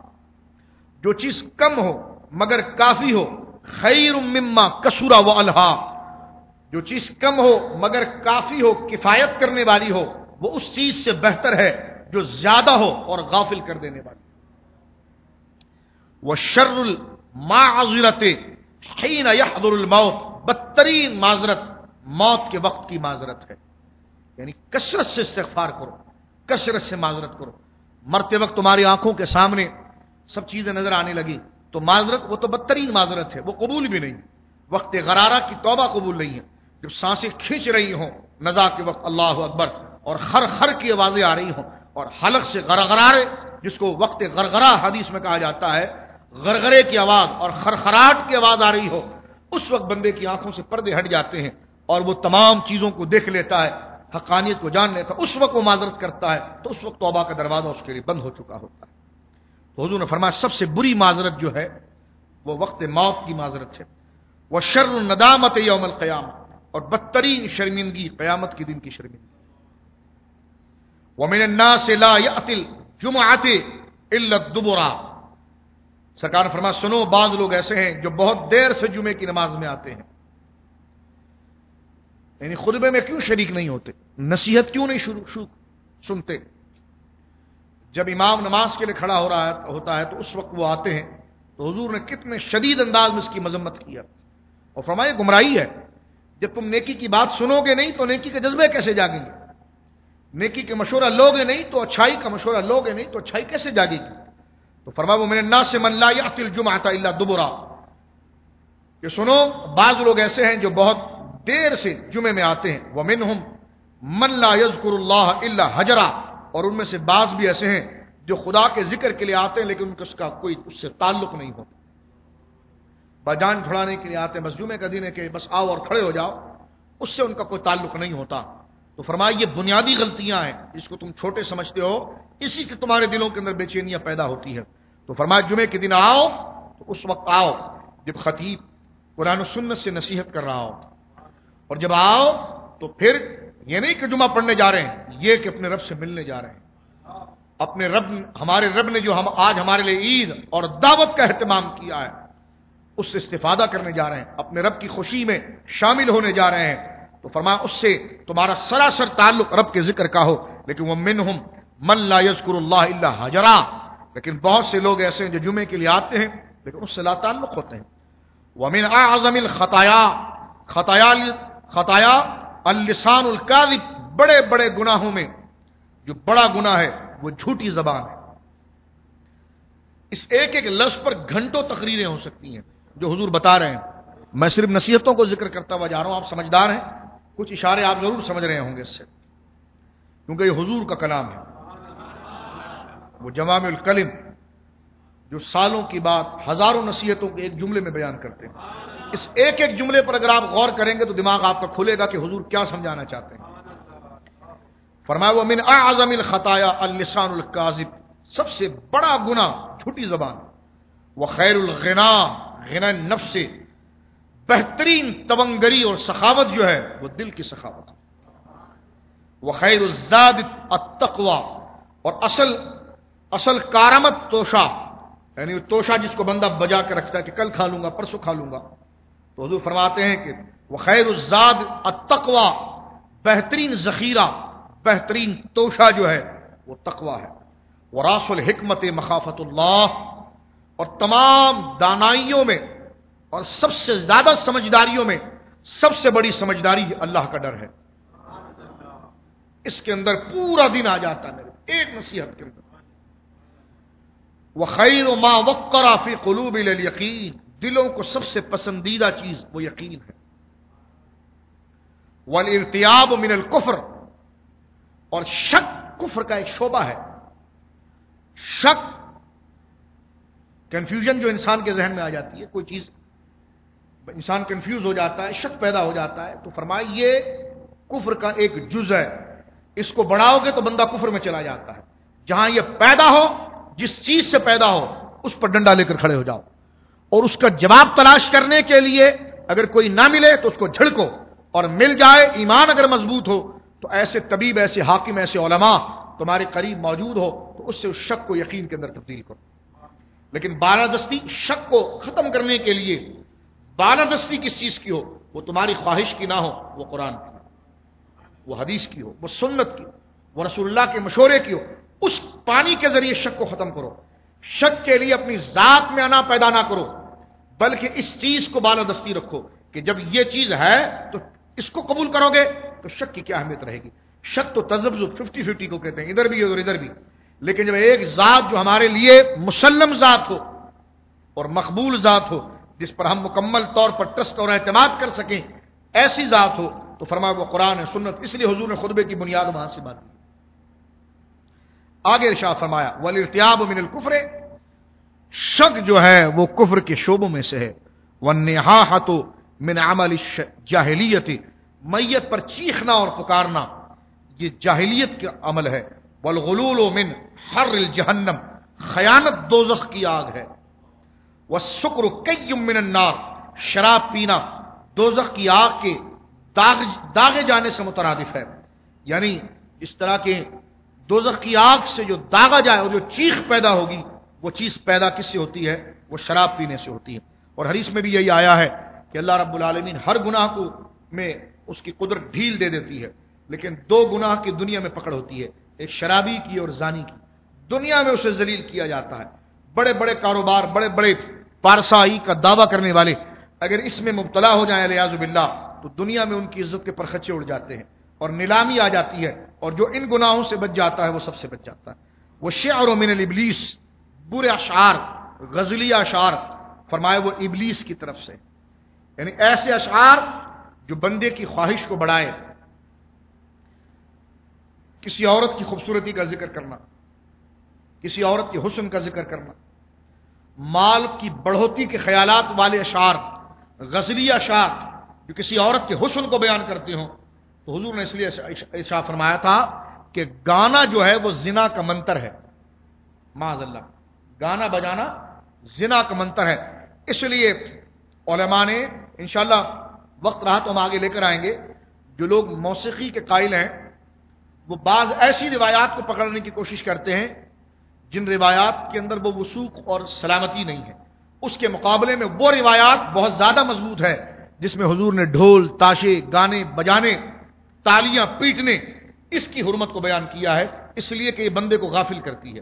جو چیز کم ہو مگر کافی ہو. خیر مما کثر والہا، جو چیز کم ہو مگر کافی ہو، کفایت کرنے والی ہو، وہ اس چیز سے بہتر ہے جو زیادہ ہو اور غافل کر دینے والی. وشر المعذرۃ حین یحضر الموت، بدترین معذرت موت کے وقت کی معذرت ہے. یعنی کثرت سے استغفار کرو، کثرت سے معذرت کرو. مرتے وقت تمہاری آنکھوں کے سامنے سب چیزیں نظر آنے لگی تو معذرت وہ تو بدترین معذرت ہے, وہ قبول بھی نہیں. وقت غرارہ کی توبہ قبول نہیں ہے. جب سانسیں کھینچ رہی ہوں نزا کے وقت اللہ اکبر اور خر خر کی آوازیں آ رہی ہوں اور حلق سے غرغرارے, جس کو وقت غرغرہ حدیث میں کہا جاتا ہے, غرغرے کی آواز اور خرخراٹ کی آواز آ رہی ہو, اس وقت بندے کی آنکھوں سے پردے ہٹ جاتے ہیں اور وہ تمام چیزوں کو دیکھ لیتا ہے, حقانیت کو جان لیتا ہے. اس وقت وہ معذرت کرتا ہے تو اس وقت توبہ کا دروازہ اس کے لیے بند ہو چکا ہوتا ہے. تو حضور نے فرمایا سب سے بری معذرت جو ہے وہ وقت موت کی معذرت ہے. وہ شر الندامت یوم القیامہ, اور بدترین شرمندگی قیامت کے دن کی شرمندگی. ومن الناس لا یأتی الجمعۃ الا الدبرا, سرکار نے فرمایا سنو بعض لوگ ایسے ہیں جو بہت دیر سے جمعے کی نماز میں آتے ہیں. یعنی خطبے میں کیوں شریک نہیں ہوتے, نصیحت کیوں نہیں شروع, شروع سنتے. جب امام نماز کے لیے کھڑا ہو رہا ہے ہوتا ہے تو اس وقت وہ آتے ہیں. تو حضور نے کتنے شدید انداز میں اس کی مذمت کیا اور فرمایا گمراہی ہے. جب تم نیکی کی بات سنو گے نہیں تو نیکی کے جذبے کیسے جاگیں گے, نیکی کے مشورہ لوگے نہیں تو اچھائی کا مشورہ لوگے نہیں تو اچھائی کیسے جاگے گی. تو فرمایا وہ من الناس من لا یأتی الجمعۃ الا دبرا, کہ سنو بعض لوگ ایسے ہیں جو بہت دیر سے جمعے میں آتے ہیں. ومنہم من لا یذکر اللہ الا حجرا, اور ان میں سے بعض بھی ایسے ہیں جو خدا کے ذکر کے لیے آتے ہیں لیکن ان کا کوئی اس سے تعلق نہیں ہوتا. بجان چھڑانے کے لیے آتے ہیں, بس جمعے کا دن ہے کہ بس آؤ اور کھڑے ہو جاؤ, اس سے ان کا کوئی تعلق نہیں ہوتا. تو فرمایا یہ بنیادی غلطیاں ہیں, جس کو تم چھوٹے سمجھتے ہو اسی سے تمہارے دلوں کے اندر بے چینیاں پیدا ہوتی ہے. تو فرمایا جمعے کے دن آؤ تو اس وقت آؤ جب خطیب قرآن و سنت سے نصیحت کر رہا ہو, اور جب آؤ تو پھر یہ نہیں کہ جمعہ پڑھنے جا رہے ہیں, یہ کہ اپنے رب سے ملنے جا رہے ہیں. اپنے رب, ہمارے رب نے جو ہم آج ہمارے لیے عید اور دعوت کا اہتمام کیا ہے اس سے استفادہ کرنے جا رہے ہیں, اپنے رب کی خوشی میں شامل ہونے جا رہے ہیں. تو فرمایا اس سے تمہارا سراسر تعلق رب کے ذکر کا ہو. لیکن وہ منہم من لا یذکر اللہ الا حجرا, لیکن بہت سے لوگ ایسے ہیں جو جمعے کے لیے آتے ہیں لیکن اس سے لا تعلق ہوتے ہیں. ومن اعظم الخطایا خطایا خطایا اللسان الکاذب, بڑے بڑے گناہوں میں جو بڑا گناہ ہے وہ جھوٹی زبان ہے. اس ایک ایک لفظ پر گھنٹوں تقریریں ہو سکتی ہیں جو حضور بتا رہے ہیں. میں صرف نصیحتوں کو ذکر کرتا ہوا جا رہا ہوں, آپ سمجھدار ہیں, کچھ اشارے آپ ضرور سمجھ رہے ہوں گے اس سے, کیونکہ یہ حضور کا کلام ہے. وہ جوامع الکلم جو سالوں کی بات ہزاروں نصیحتوں کے ایک جملے میں بیان کرتے ہیں, اس ایک ایک جملے پر اگر آپ غور کریں گے تو دماغ آپ کا کھلے گا کہ حضور کیا سمجھانا چاہتے ہیں. فرمایا ومن اعظم الخطایا اللسان الکاذب, سب سے بڑا گناہ جھوٹی زبان. وخیر الغنا غنا النفس, بہترین تونگری اور سخاوت جو ہے وہ دل کی سخاوت. وخیر الزاد التقوی, اور اصل اصل کارآمد توشہ, یعنی توشہ جس کو بندہ بجا کے رکھتا ہے کہ کل کھا لوں گا پرسوں کھا لوں گا. تو حضور فرماتے ہیں کہ وخیر الزاد التقوی, بہترین ذخیرہ بہترین توشہ جو ہے وہ تقوی ہے. وراث الحکمت مخافت اللہ, اور تمام دانائیوں میں اور سب سے زیادہ سمجھداریوں میں سب سے بڑی سمجھداری اللہ کا ڈر ہے. اس کے اندر پورا دن آ جاتا ہے میرے ایک نصیحت کے اندر. وخیر ما وقر فی قلوب الیقین, دلوں کو سب سے پسندیدہ چیز وہ یقین ہے. والارتیاب من الکفر, اور شک کفر کا ایک شعبہ ہے. شک, کنفیوژن جو انسان کے ذہن میں آ جاتی ہے, کوئی چیز انسان کنفیوز ہو جاتا ہے, شک پیدا ہو جاتا ہے. تو فرمایا یہ کفر کا ایک جز ہے, اس کو بڑھاؤ گے تو بندہ کفر میں چلا جاتا ہے. جہاں یہ پیدا ہو, جس چیز سے پیدا ہو اس پر ڈنڈا لے کر کھڑے ہو جاؤ, اور اس کا جواب تلاش کرنے کے لیے اگر کوئی نہ ملے تو اس کو جھڑکو, اور مل جائے, ایمان اگر مضبوط ہو تو ایسے طبیب, ایسے حاکم, ایسے علماء تمہارے قریب موجود ہو تو اس سے اس شک کو یقین کے اندر تبدیل کرو. لیکن بالادستی شک کو ختم کرنے کے لیے بالادستی کس چیز کی ہو, وہ تمہاری خواہش کی نہ ہو, وہ قرآن کی, وہ حدیث کی ہو, وہ سنت کی, وہ رسول اللہ کے مشورے کی ہو. اس پانی کے ذریعے شک کو ختم کرو. شک کے لیے اپنی ذات میں انا پیدا نہ کرو, بلکہ اس چیز کو بالادستی رکھو کہ جب یہ چیز ہے تو اس کو قبول کرو گے تو شک کی کیا اہمیت رہے گی. شک تو تذبذب ففٹی ففٹی کو کہتے ہیں، ادھر بھی اور ادھر بھی. لیکن جب ایک ذات جو ہمارے لیے مسلم ذات ہو اور مقبول ذات ہو، جس پر ہم مکمل طور پر ٹرسٹ اور اعتماد کر سکیں، ایسی ذات ہو، تو فرمایا وہ قرآن ہے، سنت. اس لیے حضور نے خطبے کی بنیاد وہاں سے بات کی. آگے ارشاد فرمایا والارتیاب من الکفر، شک جو ہے وہ کفر کے شعبوں میں سے ہے. والنحاحۃ من عمل الجاہلیت، میت پر چیخنا اور پکارنا یہ جاہلیت کا عمل ہے. والغلول من حر الجہنم، خیانت دوزخ کی آگ ہے. والسکر کی من النار، شراب پینا دوزخ کی آگ کے داغ داغے جانے سے مترادف ہے. یعنی اس طرح کے دوزخ کی آگ سے جو داغا جائے اور جو چیخ پیدا ہوگی، وہ چیز پیدا کس سے ہوتی ہے؟ وہ شراب پینے سے ہوتی ہے. اور حدیث میں بھی یہی آیا ہے کہ اللہ رب العالمین ہر گناہ کو میں اس کی قدرت ڈھیل دے دیتی ہے، لیکن دو گناہ کی دنیا میں پکڑ ہوتی ہے، ایک شرابی کی اور زانی کی. دنیا میں اسے ذلیل کیا جاتا ہے. بڑے بڑے کاروبار، بڑے بڑے پارسائی کا دعویٰ کرنے والے اگر اس میں مبتلا ہو جائیں الیاذ باللہ، تو دنیا میں ان کی عزت کے پرخچے اڑ جاتے ہیں اور نیلامی آ جاتی ہے، اور جو ان گناہوں سے بچ جاتا ہے وہ سب سے بچ جاتا ہے. وہ شعر من الابلیس، برے اشعار، غزلیہ اشعار، فرمائے وہ ابلیس کی طرف سے. یعنی ایسے اشعار جو بندے کی خواہش کو بڑھائے. کسی عورت کی خوبصورتی کا ذکر کرنا، کسی عورت کے حسن کا ذکر کرنا، مال کی بڑھوتی کے خیالات والے اشعار، غزلیہ اشعار جو کسی عورت کے حسن کو بیان کرتے ہوں. تو حضور نے اس لیے ارشاد فرمایا تھا کہ گانا جو ہے وہ زنا کا منتر ہے. معاذ اللہ، گانا بجانا زنا کا منتر ہے. اس لیے علماء نے انشاءاللہ وقت رہا تو ہم آگے لے کر آئیں گے، جو لوگ موسیقی کے قائل ہیں وہ بعض ایسی روایات کو پکڑنے کی کوشش کرتے ہیں جن روایات کے اندر وہ وثوق اور سلامتی نہیں ہے. اس کے مقابلے میں وہ روایات بہت زیادہ مضبوط ہے جس میں حضور نے ڈھول، تاشے، گانے بجانے، تالیاں پیٹنے، اس کی حرمت کو بیان کیا ہے، اس لیے کہ یہ بندے کو غافل کرتی ہے،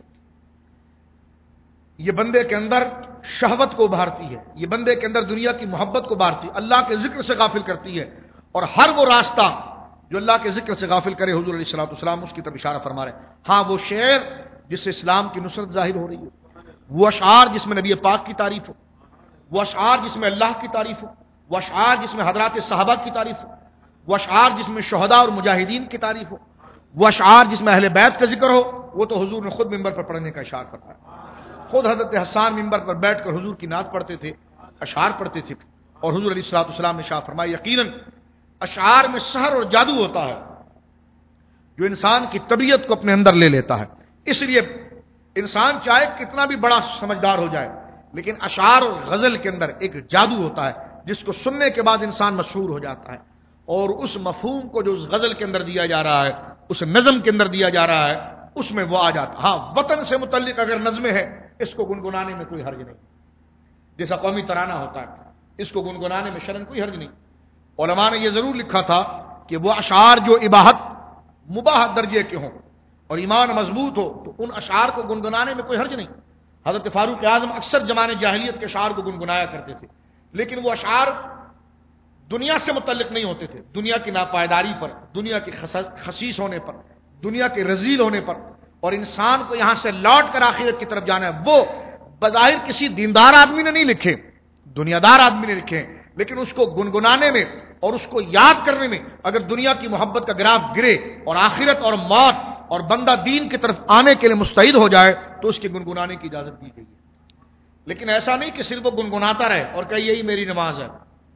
یہ بندے کے اندر شہوت کو ابھارتی ہے، یہ بندے کے اندر دنیا کی محبت کو ابھارتی ہے، اللہ کے ذکر سے غافل کرتی ہے. اور ہر وہ راستہ جو اللہ کے ذکر سے غافل کرے، حضور علیہ الصلوۃ والسلام اس کی طرف اشارہ فرما رہے ہیں. ہاں وہ شعر جس سے اسلام کی نصرت ظاہر ہو رہی ہو، وہ اشعار جس میں نبی پاک کی تعریف ہو، وہ اشعار جس میں اللہ کی تعریف ہو، وہ اشعار جس میں حضرات صحابہ کی تعریف ہو، وہ اشعار جس میں شہداء اور مجاہدین کی تعریف ہو، وہ اشعار جس میں اہل بیت کا ذکر ہو، وہ تو حضور نے خود ممبر پر پڑھنے کا اشعار فرمایا. خود حضرت حسان ممبر پر بیٹھ کر حضور کی نعت پڑھتے تھے، اشعار پڑھتے تھے. اور حضور علیہ الصلوۃ والسلام نے ارشاد فرمایا یقیناً اشعار میں سحر اور جادو ہوتا ہے جو انسان کی طبیعت کو اپنے اندر لے لیتا ہے. اس لیے انسان چاہے کتنا بھی بڑا سمجھدار ہو جائے، لیکن اشعار اور غزل کے اندر ایک جادو ہوتا ہے جس کو سننے کے بعد انسان مشہور ہو جاتا ہے، اور اس مفہوم کو جو اس غزل کے اندر دیا جا رہا ہے، اس نظم کے اندر دیا جا رہا ہے، اس میں وہ آ جاتا. ہاں وطن سے متعلق اگر نظمیں ہیں اس کو گنگنانے میں کوئی حرج نہیں، جیسا قومی ترانہ ہوتا ہے اس کو گنگنانے میں شرن کوئی حرج نہیں. علماء نے یہ ضرور لکھا تھا کہ وہ اشعار جو اباحت مباح درجے کے ہوں اور ایمان مضبوط ہو تو ان اشعار کو گنگنانے میں کوئی حرج نہیں. حضرت فاروق اعظم اکثر زمانے جاہلیت کے اشعار کو گنگنایا کرتے تھے، لیکن وہ اشعار دنیا سے متعلق نہیں ہوتے تھے، دنیا کی ناپائیداری پر، دنیا کے خسیس ہونے پر، دنیا کے رذیل ہونے پر، اور انسان کو یہاں سے لوٹ کر آخرت کی طرف جانا ہے. وہ بظاہر کسی دیندار آدمی نے نہیں لکھے، دنیا دار آدمی نے لکھے، لیکن اس کو گنگنانے میں اور اس کو یاد کرنے میں اگر دنیا کی محبت کا گراف گرے اور آخرت اور موت اور بندہ دین کی طرف آنے کے لیے مستعد ہو جائے تو اس کے گنگنانے کی اجازت دی گئی ہے. لیکن ایسا نہیں کہ صرف وہ گنگناتا رہے اور کہے یہی میری نماز ہے،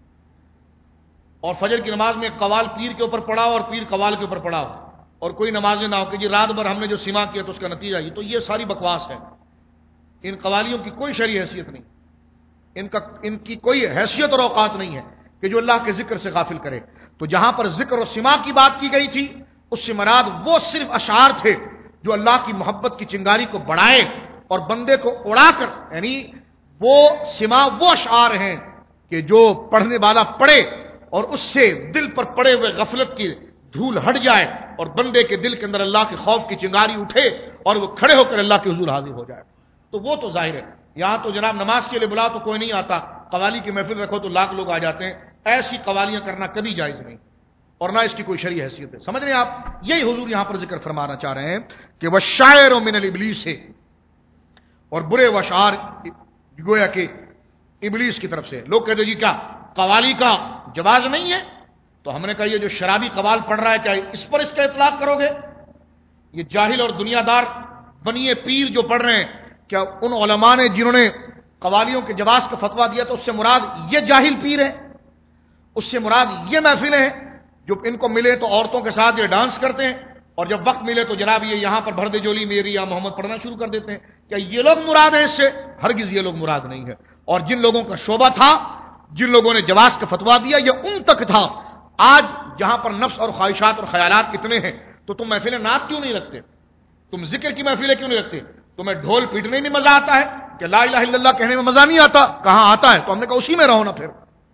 اور فجر کی نماز میں قوال پیر کے اوپر پڑھا اور پیر قوال کے اوپر پڑھا اور کوئی نمازیں نہ ہو کہ جی رات بھر ہم نے جو سما کیا تو اس کا نتیجہ یہ. تو یہ ساری بکواس ہے. ان قوالیوں کی کوئی شرعی حیثیت نہیں، ان کا ان کی کوئی حیثیت اور اوقات نہیں ہے کہ جو اللہ کے ذکر سے غافل کرے. تو جہاں پر ذکر و سما کی بات کی گئی تھی اس سے مراد وہ صرف اشعار تھے جو اللہ کی محبت کی چنگاری کو بڑھائے اور بندے کو اڑا کر، یعنی وہ سما وہ اشعار ہیں کہ جو پڑھنے والا پڑھے اور اس سے دل پر پڑے ہوئے غفلت کی دھول ہٹ جائے اور بندے کے دل کے اندر اللہ کے خوف کی چنگاری اٹھے اور وہ کھڑے ہو کر اللہ کے حضور حاضر ہو جائے. تو وہ تو ظاہر ہے. یہاں تو جناب نماز کے لیے بلا تو کوئی نہیں آتا، قوالی کی محفل رکھو تو لاکھ لوگ آ جاتے ہیں. ایسی قوالیاں کرنا کبھی جائز نہیں. اور نہ اس کی کوئی شرعی حیثیت ہے. سمجھ رہے ہیں آپ؟ یہی حضور یہاں پر ذکر فرمانا چاہ رہے ہیں کہ وہ شاعر و من الابلیس ہے، اور برے وشعار گویا کہ ابلیس کی طرف سے. لوگ کہتے جی کیا قوالی کا جواز نہیں ہے؟ تو ہم نے کہا یہ جو شرابی قوال پڑھ رہا ہے کیا اس پر اس کا اطلاق کرو گے؟ یہ جاہل اور دنیا دار بنیے پیر جو پڑھ رہے ہیں، کیا ان علماء نے جنہوں نے قوالیوں کے جواز کا فتویٰ دیا تو اس سے مراد یہ جاہل پیر ہے؟ اس سے مراد یہ محفلیں ہیں جو ان کو ملے تو عورتوں کے ساتھ یہ ڈانس کرتے ہیں، اور جب وقت ملے تو جناب یہ یہاں پر بھر دے جولی میری یا محمد پڑھنا شروع کر دیتے ہیں؟ کیا یہ لوگ مراد ہیں اس سے؟ ہرگز یہ لوگ مراد نہیں ہے. اور جن لوگوں کا شعبہ تھا، جن لوگوں نے جواز کا فتویٰ دیا، یہ ان تک تھا. آج جہاں پر نفس اور خواہشات اور خیالات اتنے ہیں تو تم محفلیں نعت کیوں نہیں رکھتے؟ تم ذکر کی محفلیں کیوں نہیں رکھتے؟ تمہیں ڈھول پیٹنے میں مزہ آتا ہے کہ لا الہ الا اللہ کہنے میں مزہ نہیں آتا؟ کہاں آتا ہے؟ تو ہم نے کہا اسی میں رہو نا. پھر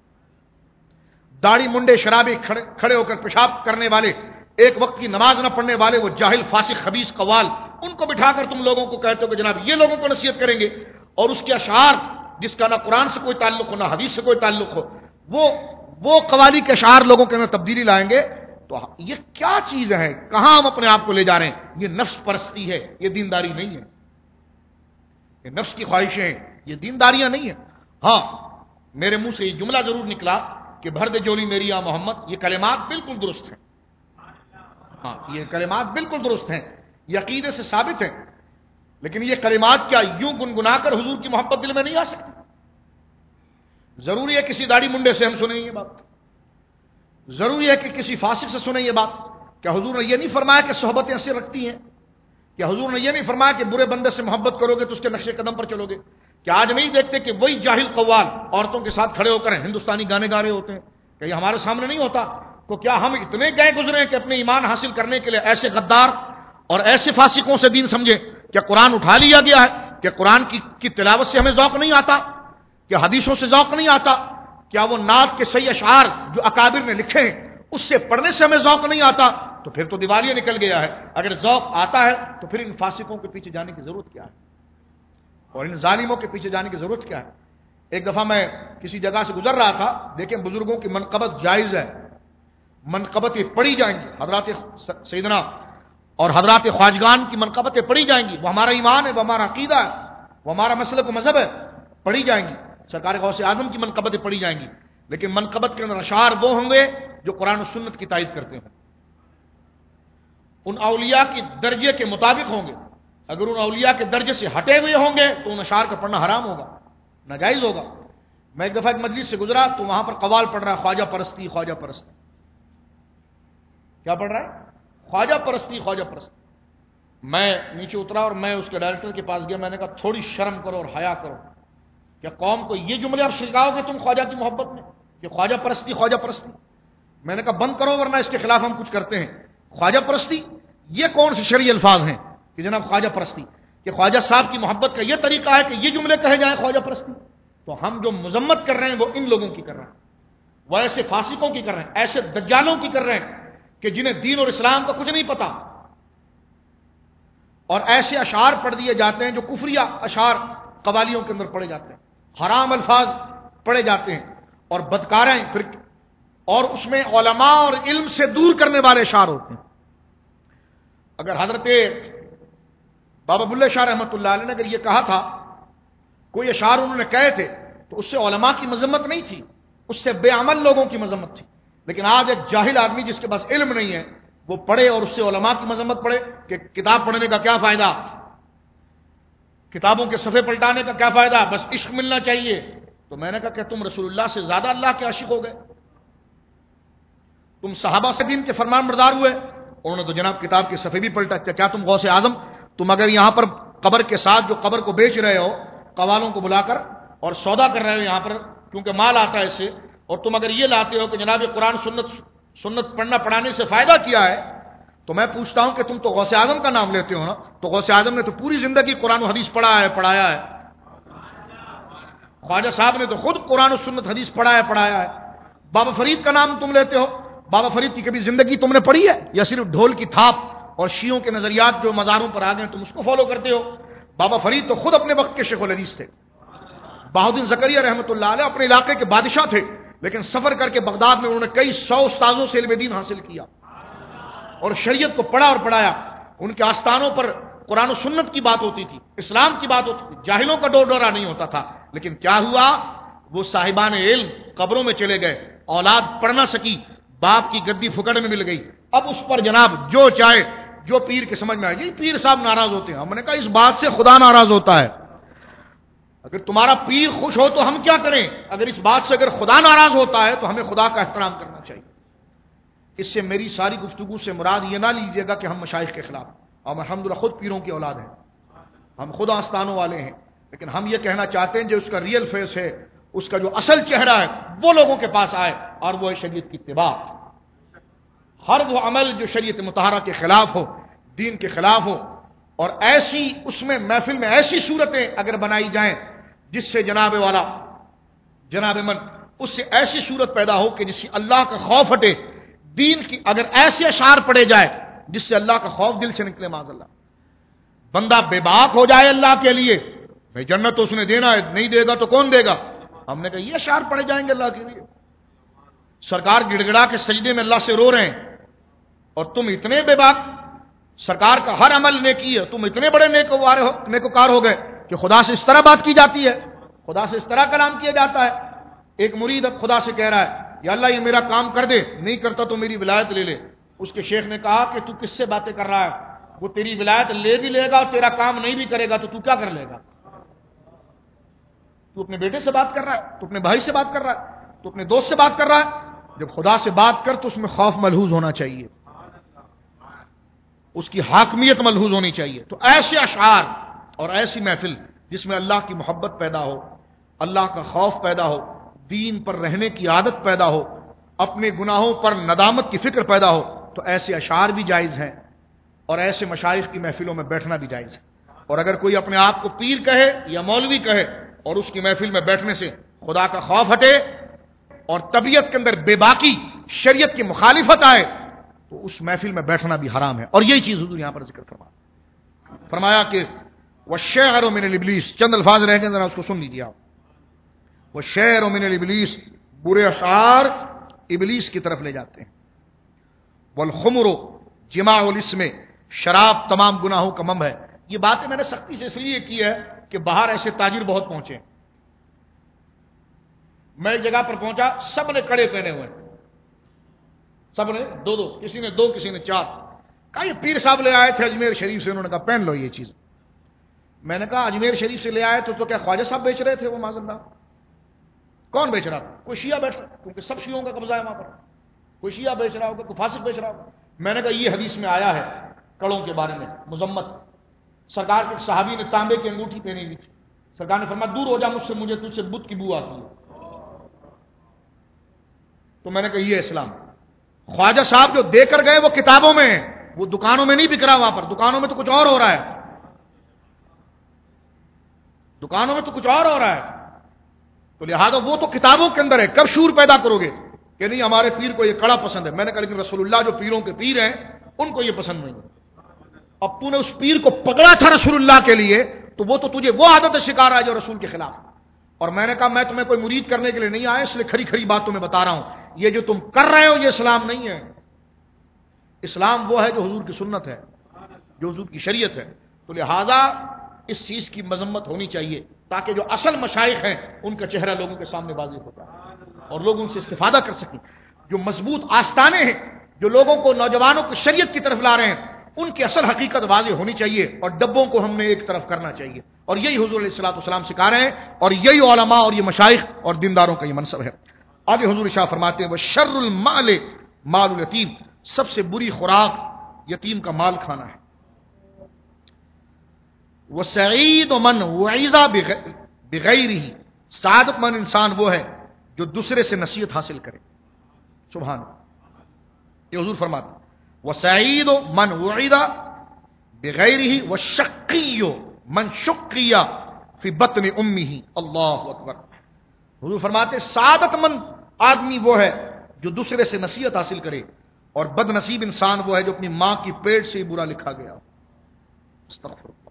داڑھی منڈے شرابی کھڑے ہو کر پیشاب کرنے والے، ایک وقت کی نماز نہ پڑھنے والے، وہ جاہل فاسق خبیث قوال، ان کو بٹھا کر تم لوگوں کو کہتے ہو کہ جناب یہ لوگوں کو نصیحت کریں گے، اور اس کے اشعار جس کا نہ قرآن سے کوئی تعلق ہو نہ حدیث سے کوئی تعلق ہو، وہ وہ قوالی کے اشعار لوگوں کے اندر تبدیلی لائیں گے. تو یہ کیا چیز ہے؟ کہاں ہم اپنے آپ کو لے جا رہے ہیں؟ یہ نفس پرستی ہے، یہ دینداری نہیں ہے. یہ نفس کی خواہشیں ہیں، یہ دینداریاں نہیں ہیں. ہاں میرے منہ سے یہ جملہ ضرور نکلا کہ بھر دے جولی میری یا محمد، یہ کلمات بالکل درست ہیں. ہاں یہ کلمات بالکل درست ہیں، یہ عقیدے سے ثابت ہیں، لیکن یہ کلمات کیا یوں گنگنا کر حضور کی محبت دل میں نہیں آ سکتی؟ ضروری ہے کسی داڑھی منڈے سے ہم سنیں یہ بات؟ ضروری ہے کہ کسی فاسق سے سنیں یہ بات؟ کیا حضور نے یہ نہیں فرمایا کہ صحبتیں اثر رکھتی ہیں؟ کیا حضور نے یہ نہیں فرمایا کہ برے بندے سے محبت کرو گے تو اس کے نقش قدم پر چلو گے؟ کیا آج نہیں دیکھتے کہ وہی جاہل قوال عورتوں کے ساتھ کھڑے ہو کر ہندوستانی گانے گا رہے ہوتے ہیں؟ کہ یہ ہمارے سامنے نہیں ہوتا؟ تو کیا ہم اتنے گئے گزرے ہیں کہ اپنے ایمان حاصل کرنے کے لیے ایسے غدار اور ایسے فاسقوں سے دین سمجھے؟ کیا قرآن اٹھا لیا گیا ہے؟ کہ قرآن کی کی تلاوت سے ہمیں ذوق نہیں آتا؟ کیا حدیثوں سے ذوق نہیں آتا؟ کیا وہ نعت کے صحیح اشعار جو اکابر نے لکھے ہیں اس سے پڑھنے سے ہمیں ذوق نہیں آتا؟ تو پھر تو دیوالیہ نکل گیا ہے. اگر ذوق آتا ہے تو پھر ان فاسقوں کے پیچھے جانے کی ضرورت کیا ہے، اور ان ظالموں کے پیچھے جانے کی ضرورت کیا ہے؟ ایک دفعہ میں کسی جگہ سے گزر رہا تھا، دیکھیں بزرگوں کی منقبت جائز ہے، منقبتیں پڑھی جائیں گی، حضرات سیدنا اور حضرات خواجگان کی منقبتیں پڑھی جائیں گی، وہ ہمارا ایمان ہے، وہ ہمارا عقیدہ ہے، وہ ہمارا مسلک و مذہب ہے، پڑھی جائیں گی. سرکار غوث اعظم کی منقبتیں پڑھی جائیں گی، لیکن منقبت کے اندر اشعار وہ ہوں گے جو قرآن و سنت کی تائید کرتے ہیں، ان اولیاء کی درجے کے مطابق ہوں گے. اگر ان اولیاء کے درجے سے ہٹے ہوئے ہوں گے تو ان اشعار کا پڑھنا حرام ہوگا، ناجائز ہوگا. میں ایک دفعہ ایک مجلس سے گزرا تو وہاں پر قوال پڑھ رہا ہے خواجہ پرستی خواجہ پرستی. کیا پڑھ رہا ہے؟ خواجہ پرستی خواجہ پرستی. میں نیچے اترا اور میں اس کے ڈائریکٹر کے پاس گیا، میں نے کہا تھوڑی شرم کرو اور حیا کرو، کیا قوم کو یہ جملے آپ سکھاؤ گے تم خواجہ کی محبت میں کہ خواجہ پرستی خواجہ پرستی؟ میں نے کہا بند کرو ورنہ اس کے خلاف ہم کچھ کرتے ہیں. خواجہ پرستی یہ کون سے شرعی الفاظ ہیں کہ جناب خواجہ پرستی؟ کہ خواجہ صاحب کی محبت کا یہ طریقہ ہے کہ یہ جملے کہے جائیں خواجہ پرستی؟ تو ہم جو مذمت کر رہے ہیں وہ ان لوگوں کی کر رہے ہیں، وہ ایسے فاسقوں کی کر رہے ہیں، ایسے دجالوں کی کر رہے ہیں کہ جنہیں دین اور اسلام کا کچھ نہیں پتا، اور ایسے اشعار پڑھ دیے جاتے ہیں جو کفریہ اشعار قوالیوں کے اندر پڑھے جاتے ہیں، حرام الفاظ پڑھے جاتے ہیں اور بدکاریں پھر، اور اس میں علماء اور علم سے دور کرنے والے اشعار ہوتے ہیں. اگر حضرت بابا بلے شاہ رحمۃ اللہ علیہ نے اگر یہ کہا تھا، کوئی اشعار انہوں نے کہے تھے، تو اس سے علماء کی مذمت نہیں تھی، اس سے بے عمل لوگوں کی مذمت تھی. لیکن آج ایک جاہل آدمی جس کے پاس علم نہیں ہے وہ پڑھے اور اس سے علماء کی مذمت پڑھے کہ کتاب پڑھنے کا کیا فائدہ، کتابوں کے صفحے پلٹانے کا کیا فائدہ، بس عشق ملنا چاہیے. تو میں نے کہا کہ تم رسول اللہ سے زیادہ اللہ کے عاشق ہو گئے، تم صحابہ سے دین کے فرمان بردار ہوئے، انہوں نے تو جناب کتاب کے صفحے بھی پلٹا. کیا تم غوث اعظم، تم اگر یہاں پر قبر کے ساتھ جو قبر کو بیچ رہے ہو قوالوں کو بلا کر اور سودا کر رہے ہو یہاں پر کیونکہ مال آتا ہے اس سے، اور تم اگر یہ لاتے ہو کہ جناب یہ قرآن سنت سنت پڑھنا پڑھانے سے فائدہ کیا ہے، تو میں پوچھتا ہوں کہ تم تو غوث اعظم کا نام لیتے ہو نا، تو غوث اعظم نے تو پوری زندگی قرآن و حدیث پڑھا ہے پڑھایا ہے، خواجہ صاحب نے تو خود قرآن و سنت حدیث پڑھا ہے پڑھایا ہے. بابا فرید کا نام تم لیتے ہو، بابا فرید کی کبھی زندگی تم نے پڑھی ہے یا صرف ڈھول کی تھاپ اور شیعوں کے نظریات جو مزاروں پر آ گئے تم اس کو فالو کرتے ہو؟ بابا فرید تو خود اپنے وقت کے شیخ الحدیث تھے. بہاؤالدین زکریا رحمۃ اللہ علیہ اپنے علاقے کے بادشاہ تھے، لیکن سفر کر کے بغداد میں انہوں نے کئی سو استاذوں سے علم دین حاصل کیا اور شریعت کو پڑھا اور پڑھایا. ان کے آستانوں پر قرآن و سنت کی بات ہوتی تھی, اسلام کی بات ہوتی تھی, جاہلوں کا ڈور ڈورا نہیں ہوتا تھا. لیکن کیا ہوا, وہ صاحبان علم قبروں میں چلے گئے, اولاد پڑھ نہ سکی, باپ کی گدی پھکڑ میں مل گئی. اب اس پر جناب جو چاہے جو پیر کے سمجھ میں آئے گی, پیر صاحب ناراض ہوتے ہیں. ہم نے کہا اس بات سے خدا ناراض ہوتا ہے. اگر تمہارا پیر خوش ہو تو ہم کیا کریں؟ اگر اس بات سے اگر خدا ناراض ہوتا ہے تو ہمیں خدا کا احترام کرنا چاہیے. اس سے میری ساری گفتگو سے مراد یہ نہ لیجیے گا کہ ہم مشائخ کے خلاف, ہم الحمدللہ خود پیروں کی اولاد ہیں, ہم خود آستانوں والے ہیں. لیکن ہم یہ کہنا چاہتے ہیں جو اس کا ریئل فیس ہے, اس کا جو اصل چہرہ ہے, وہ لوگوں کے پاس آئے اور وہ ہے شریعت کی اتباع. ہر وہ عمل جو شریعت مطہرہ کے خلاف ہو, دین کے خلاف ہو, اور ایسی اس میں محفل میں ایسی صورتیں اگر بنائی جائیں جس سے جناب والا جناب من اس سے ایسی صورت پیدا ہو کہ جس سے اللہ کا خوف ہٹے, دین کی اگر ایسے اشعار پڑے جائے جس سے اللہ کا خوف دل سے نکلے, معاذ اللہ, بندہ بے باک ہو جائے اللہ کے لیے, بھائی جنت تو اس نے دینا ہے, نہیں دے گا تو کون دے گا. ہم نے کہا یہ اشعار پڑے جائیں گے اللہ کے لیے. سرکار گڑ گڑا کے سجدے میں اللہ سے رو رہے ہیں اور تم اتنے بے باک, سرکار کا ہر عمل نیکی ہے, تم اتنے بڑے نیکوکار ہو نیکوکار ہو گئے کہ خدا سے اس طرح بات کی جاتی ہے, خدا سے اس طرح کلام کیا جاتا ہے. ایک مرید اب خدا سے کہہ رہا ہے یا اللہ یہ میرا کام کر دے, نہیں کرتا تو میری ولایت لے لے. اس کے شیخ نے کہا کہ تو کس سے باتیں کر رہا ہے, وہ تیری ولایت لے بھی لے گا اور تیرا کام نہیں بھی کرے گا تو تو کیا کر لے گا. تو اپنے بیٹے سے بات کر رہا ہے, تو اپنے بھائی سے بات کر رہا ہے, تو اپنے دوست سے بات کر رہا ہے. جب خدا سے بات کر تو اس میں خوف ملحوظ ہونا چاہیے, اس کی حاکمیت ملحوظ ہونی چاہیے. تو ایسے اشعار اور ایسی محفل جس میں اللہ کی محبت پیدا ہو, اللہ کا خوف پیدا ہو, دین پر رہنے کی عادت پیدا ہو, اپنے گناہوں پر ندامت کی فکر پیدا ہو, تو ایسے اشعار بھی جائز ہیں اور ایسے مشائخ کی محفلوں میں بیٹھنا بھی جائز ہے. اور اگر کوئی اپنے آپ کو پیر کہے یا مولوی کہے اور اس کی محفل میں بیٹھنے سے خدا کا خوف ہٹے اور طبیعت کے اندر بے باکی شریعت کی مخالفت آئے تو اس محفل میں بیٹھنا بھی حرام ہے. اور یہی چیز حضور یہاں پر ذکر فرمایا فرمایا کہ والشعر من الابلیس, چند الفاظ رہ گئے ذرا اس کو سن لیجیے آپ. والشعر من الابلیس, برے اشعار ابلیس کی طرف لے جاتے ہیں. والخمر جماع الاسم, شراب تمام گناہوں کا مم ہے. یہ باتیں میں نے سختی سے اس لیے کی ہے کہ باہر ایسے تاجر بہت پہنچے. میں ایک جگہ پر پہنچا, سب نے کڑے پہنے ہوئے, سب نے دو دو, کسی نے دو کسی نے چار. کہا یہ پیر صاحب لے آئے تھے اجمیر شریف سے, انہوں نے کہا پہن لو یہ چیز. میں نے کہا اجمیر شریف سے لے آئے تو, تو کیا خواجہ صاحب بیچ رہے تھے وہ معاذ اللہ؟ کون بیچ رہا تھا؟ کوئی شیعہ بیچ رہا, کیونکہ سب شیعوں کا قبضہ ہے وہاں پر. کوئی شیعہ بیچ رہا ہوگا, کوئی فاسق بیچ رہا ہوگا. میں نے کہا یہ حدیث میں آیا ہے کڑوں کے بارے میں مذمت. سرکار کے صحابی نے تانبے کی انگوٹھی پہنی ہوئی تھی, سرکار نے فرمایا دور ہو جا مجھ سے, مجھے تجھ سے بت کی بو آتی ہے. تو میں نے کہا یہ اسلام. خواجہ صاحب جو دے کر گئے وہ کتابوں میں, وہ دکانوں میں نہیں بک رہا. وہاں پر دکانوں میں تو کچھ اور ہو رہا ہے, دکانوں میں تو کچھ اور ہو رہا ہے. تو لہذا وہ تو کتابوں کے اندر ہے. کب شور پیدا کرو گے کہ نہیں ہمارے پیر کو یہ کڑا پسند ہے؟ میں نے کہا لیکن رسول اللہ جو پیروں کے پیر ہیں ان کو یہ پسند نہیں ہے. اب تو نے اس پیر کو پکڑا تھا رسول اللہ کے لیے تو وہ تو تجھے وہ عادت شکار ہے جو رسول کے خلاف. اور میں نے کہا میں تمہیں کوئی مرید کرنے کے لیے نہیں آیا, اس لیے کھری کھری بات تمہیں بتا رہا ہوں. یہ جو تم کر رہے ہو یہ اسلام نہیں ہے. اسلام وہ ہے جو حضور کی سنت ہے, جو حضور کی شریعت ہے. تو لہذا اس چیز کی مذمت ہونی چاہیے تاکہ جو اصل مشائخ ہیں ان کا چہرہ لوگوں کے سامنے واضح ہوتا ہے اور لوگ ان سے استفادہ کر سکیں. جو مضبوط آستانے ہیں جو لوگوں کو نوجوانوں کو شریعت کی طرف لا رہے ہیں ان کی اصل حقیقت واضح ہونی چاہیے اور ڈبوں کو ہم نے ایک طرف کرنا چاہیے. اور یہی حضور علیہ الصلوۃ والسلام سکھا رہے ہیں اور یہی علماء اور یہ مشائخ اور دینداروں کا یہ منصب ہے. آگے حضور شاہ فرماتے ہیں وہ شر المال مال الیتیم, سب سے بری خوراک یتیم کا مال کھانا ہے. وہ سعید من وعیزہ بغیرہ, سعادت مند انسان وہ ہے جو دوسرے سے نصیحت حاصل کرے. سبحان اللہ, یہ حضور فرماتے ہیں وہ سعید من وعیدہ بغیرہ وشقی من شقیہ فی بطن امہ. اللہ اکبر. حضور فرماتے سعادت مند آدمی وہ ہے جو دوسرے سے نصیحت حاصل کرے اور بد نصیب انسان وہ ہے جو اپنی ماں کی پیٹ سے ہی برا لکھا گیا. استغفر اللہ.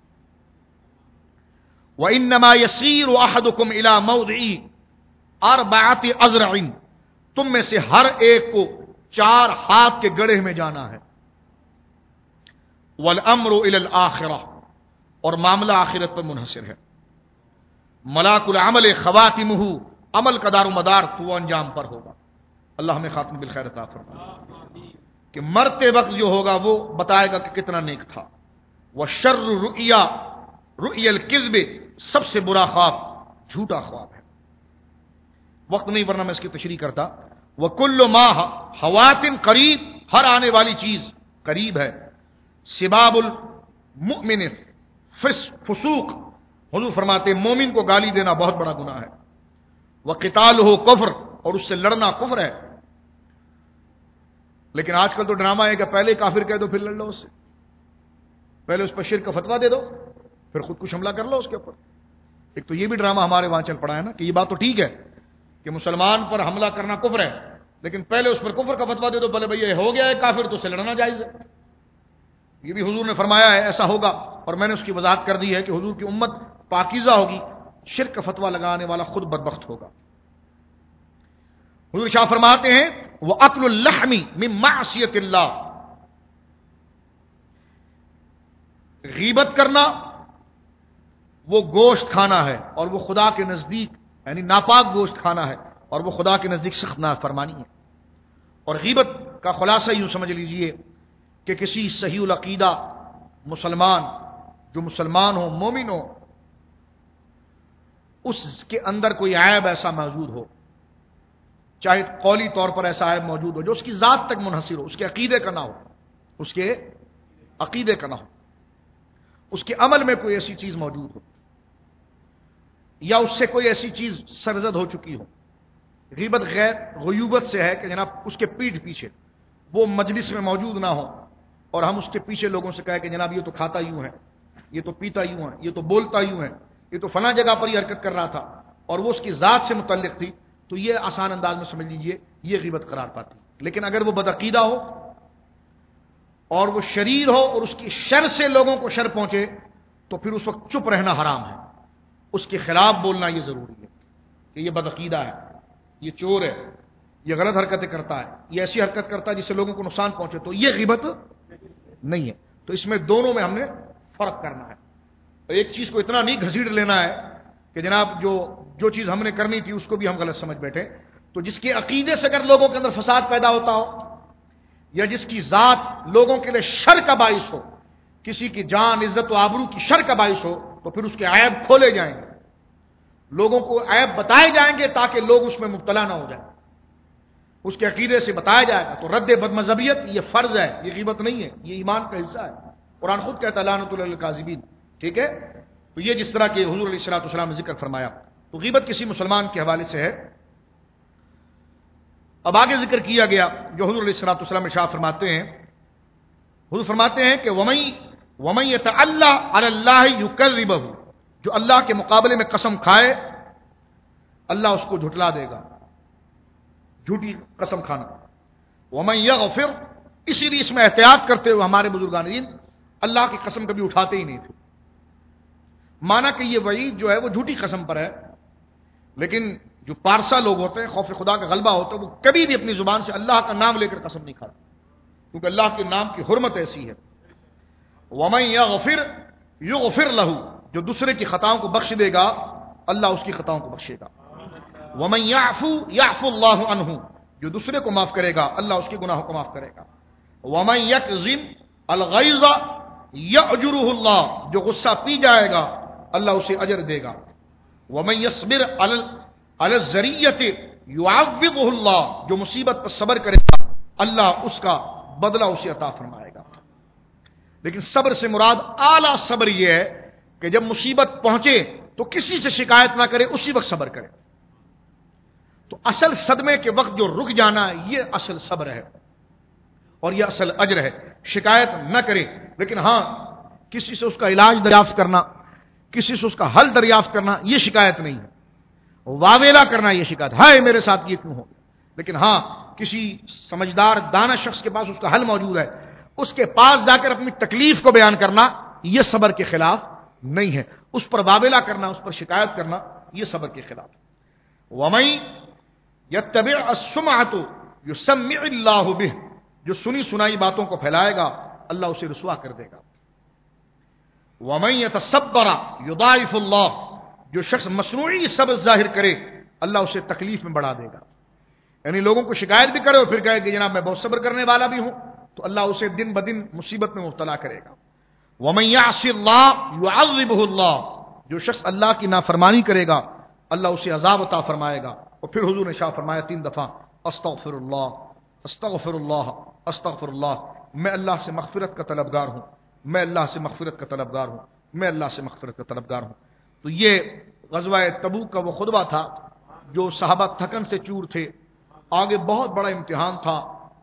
وَإِنَّمَا يَسِيرُ أَحَدُكُمْ إِلَى مَوْضِعِ أَرْبَعَةِ أَذْرَعٍ تم میں سے ہر ایک کو چار ہاتھ کے گڑھے میں جانا ہے. والامر الی الاخرہ، اور معاملہ آخرت پر منحصر ہے. ملاک العمل خواتمہ، عمل کا دار و مدار تو انجام پر ہوگا. اللہ ہمیں خاتم بالخیر عطا فرمائے کہ مرتے وقت جو ہوگا وہ بتائے گا کہ کتنا نیک تھا. وشر رؤیا، رؤیا الکذب، سب سے برا خواب جھوٹا خواب ہے. وقت نہیں ورنہ میں اس کی تشریح کرتا. وکل ما حواتن قریب، ہر آنے والی چیز قریب ہے. سباب المؤمن فسوق، حضور فرماتے ہیں مومن کو گالی دینا بہت بڑا گناہ ہے. وقتالہ کفر، اور اس سے لڑنا کفر ہے. لیکن آج کل تو ڈرامہ ہے کہ پہلے کافر کہہ دو پھر لڑ لو اس سے، پہلے اس پر شرک کا فتویٰ دے دو پھر خود کچھ حملہ کر لو اس کے اوپر. ایک تو یہ بھی ڈرامہ ہمارے وہاں چل پڑا ہے نا کہ یہ بات تو ٹھیک ہے کہ مسلمان پر حملہ کرنا کفر ہے، لیکن پہلے اس پر کفر کا فتویٰ دے دو، بھلے بھائی یہ ہو گیا ہے کافر تو اس سے لڑنا جائز ہے. یہ بھی حضور نے فرمایا ہے ایسا ہوگا، اور میں نے اس کی وضاحت کر دی ہے کہ حضور کی امت پاکیزہ ہوگی، شرک کا فتویٰ لگانے والا خود بدبخت ہوگا. حضور شاہ فرماتے ہیں وَأَكْلُ اللَّحْمِ مِن مَعْصِيَةِ اللَّهِ، غیبت کرنا وہ گوشت کھانا ہے اور وہ خدا کے نزدیک یعنی ناپاک گوشت کھانا ہے اور وہ خدا کے نزدیک سخت نافرمانی ہے. اور غیبت کا خلاصہ یوں سمجھ لیجئے کہ کسی صحیح العقیدہ مسلمان جو مسلمان ہو، مومن ہو، اس کے اندر کوئی عیب ایسا موجود ہو، چاہے قولی طور پر ایسا عیب موجود ہو جو اس کی ذات تک منحصر ہو، اس کے عقیدے کا نہ ہو، اس کے عقیدے کا نہ ہو، اس کے عمل میں کوئی ایسی چیز موجود ہو، یا اس سے کوئی ایسی چیز سرزد ہو چکی ہو. غیبت غیر غیوبت سے ہے کہ جناب اس کے پیٹھ پیچھے وہ مجلس میں موجود نہ ہو اور ہم اس کے پیچھے لوگوں سے کہیں کہ جناب یہ تو کھاتا یوں ہے، یہ تو پیتا یوں ہے، یہ تو بولتا یوں ہے، یہ تو فلاں جگہ پر یہ حرکت کر رہا تھا، اور وہ اس کی ذات سے متعلق تھی، تو یہ آسان انداز میں سمجھ لیجئے یہ غیبت قرار پاتی. لیکن اگر وہ بدعقیدہ ہو اور وہ شریر ہو اور اس کی شر سے لوگوں کو شر پہنچے تو پھر اس وقت چپ رہنا حرام ہے، اس کے خلاف بولنا یہ ضروری ہے کہ یہ بدعقیدہ ہے، یہ چور ہے، یہ غلط حرکتیں کرتا ہے، یہ ایسی حرکت کرتا ہے جس سے لوگوں کو نقصان پہنچے، تو یہ غیبت نہیں ہے. تو اس میں دونوں میں ہم نے فرق کرنا ہے. ایک چیز کو اتنا نہیں گھسیٹ لینا ہے کہ جناب جو جو چیز ہم نے کرنی تھی اس کو بھی ہم غلط سمجھ بیٹھے. تو جس کے عقیدے سے اگر لوگوں کے اندر فساد پیدا ہوتا ہو یا جس کی ذات لوگوں کے لیے شر کا باعث ہو، کسی کی جان عزت و آبرو کی شر کا باعث ہو، تو پھر اس کے عیب کھولے جائیں گے، لوگوں کو عیب بتائے جائیں گے تاکہ لوگ اس میں مبتلا نہ ہو جائیں، اس کے عقیدے سے بتایا جائے گا. تو رد بد مذہبیت یہ فرض ہے، یہ غیبت نہیں ہے، یہ ایمان کا حصہ ہے. قرآن خود کہتا ہے لعنت علی الکاذبین. ٹھیک ہے، تو یہ جس طرح کہ حضور علیہ الصلوۃ والسلام نے ذکر فرمایا، تو غیبت کسی مسلمان کے حوالے سے ہے. اب آگے ذکر کیا گیا جو حضور علیہ الصلوۃ والسلام ارشاد فرماتے ہیں، حضور فرماتے ہیں کہ وَمَن وَمَن يَتَعَلَّى عَلَى اللَّهِ يُكَذِّبُهُ، جو اللہ کے مقابلے میں قسم کھائے اللہ اس کو جھٹلا دے گا. جھوٹی قسم کھانا. وَمَن يَغْفِرْ، اسی لیے اس میں احتیاط کرتے ہوئے ہمارے بزرگان دین اللہ کی قسم کبھی اٹھاتے ہی نہیں تھے. مانا کہ یہ وعید جو ہے وہ جھوٹی قسم پر ہے، لیکن جو پارسا لوگ ہوتے ہیں، خوف خدا کا غلبہ ہوتا ہے، وہ کبھی بھی اپنی زبان سے اللہ کا نام لے کر قسم نہیں کھاتے، کیونکہ اللہ کے نام کی حرمت ایسی ہے. وَمَن يَغْفِرْ يُغْفِرْ لَهُ، جو دوسرے کی خطاؤں کو بخش دے گا اللہ اس کی خطاؤں کو بخشے گا. وَمَن يَعْفُ يَعْفُ اللَّهُ عَنْهُ، جو دوسرے کو معاف کرے گا اللہ اس کے گناہوں کو معاف کرے گا. وَمَن يَكْظِمْ الْغَيْظَ يَأْجُرُهُ اللَّهُ، جو غصہ پی جائے گا اللہ اسے اجر دے گا. وَمَن يَصْبِرْ عَلَى الزَّرِيَّةِ يُعَوِّضُهُ اللَّهُ، جو مصیبت پر صبر کرے گا اللہ اس کا بدلہ اسے عطا فرمائے گا. لیکن صبر سے مراد اعلیٰ صبر یہ ہے کہ جب مصیبت پہنچے تو کسی سے شکایت نہ کرے، اسی وقت صبر کرے. تو اصل صدمے کے وقت جو رک جانا یہ اصل صبر ہے اور یہ اصل اجر ہے. شکایت نہ کرے، لیکن ہاں کسی سے اس کا علاج دریافت کرنا، کسی سے اس کا حل دریافت کرنا یہ شکایت نہیں ہے. واویلا کرنا یہ شکایت ہے میرے ساتھ یہ کیوں ہو. لیکن ہاں کسی سمجھدار دانا شخص کے پاس اس کا حل موجود ہے، اس کے پاس جا کر اپنی تکلیف کو بیان کرنا یہ صبر کے خلاف نہیں ہے. اس پر واویلا کرنا، اس پر شکایت کرنا یہ صبر کے خلاف. وَمَن یتبع السمعۃ یسمع اللہ بہ، جو سنی سنائی باتوں کو پھیلائے گا اللہ اسے رسوا کر دے گا. ومن یتصبر یضاعف اللہ، جو شخص مصنوعی صبر ظاہر کرے اللہ اسے تکلیف میں بڑھا دے گا. یعنی لوگوں کو شکایت بھی کرے اور پھر کہے کہ جناب میں بہت صبر کرنے والا بھی ہوں، تو اللہ اسے دن بدن مصیبت میں مبتلا کرے گا. ومن یعص اللہ یعذبہ اللہ، جو شخص اللہ کی نافرمانی کرے گا اللہ اسے عذاب عطا فرمائے گا. اور پھر حضور نے شاہ فرمایا تین دفعہ استغفر اللہ استغفر اللہ استغفر اللہ، میں اللہ سے مغفرت کا طلبگار ہوں، میں اللہ سے مغفرت کا طلبگار ہوں، میں اللہ سے مغفرت کا طلبگار ہوں. تو یہ غزوہ تبوک کا وہ خطبہ تھا جو صحابہ تھکن سے چور تھے، آگے بہت بڑا امتحان تھا،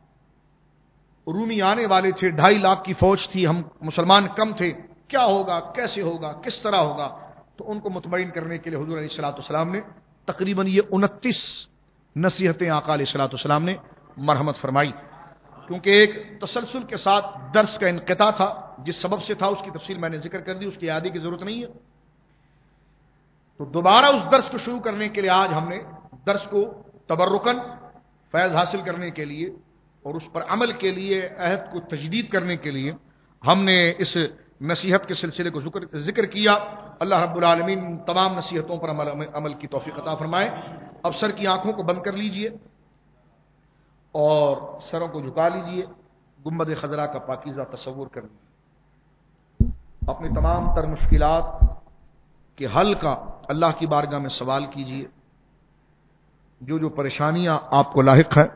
رومی آنے والے تھے، ڈھائی لاکھ کی فوج تھی، ہم مسلمان کم تھے، کیا ہوگا، کیسے ہوگا، کس طرح ہوگا. تو ان کو مطمئن کرنے کے لیے حضور علیہ الصلوۃ والسلام نے تقریباً یہ انتیس نصیحتیں آقا علیہ الصلوۃ والسلام نے مرحمت فرمائی. کیونکہ ایک تسلسل کے ساتھ درس کا انقطاع تھا، جس سبب سے تھا اس کی تفصیل میں نے ذکر کر دی، اس کی اعادے کی ضرورت نہیں ہے. تو دوبارہ اس درس کو شروع کرنے کے لیے آج ہم نے درس کو تبرکن فیض حاصل کرنے کے لیے اور اس پر عمل کے لیے عہد کو تجدید کرنے کے لیے ہم نے اس نصیحت کے سلسلے کو ذکر ذکر کیا. اللہ رب العالمین تمام نصیحتوں پر عمل, عمل کی توفیق عطا فرمائے. اب سر کی آنکھوں کو بند کر لیجئے اور سروں کو جھکا لیجئے، گنبد خضرا کا پاکیزہ تصور کر لیجئے. اپنی تمام تر مشکلات کے حل کا اللہ کی بارگاہ میں سوال کیجئے. جو جو پریشانیاں آپ کو لاحق ہیں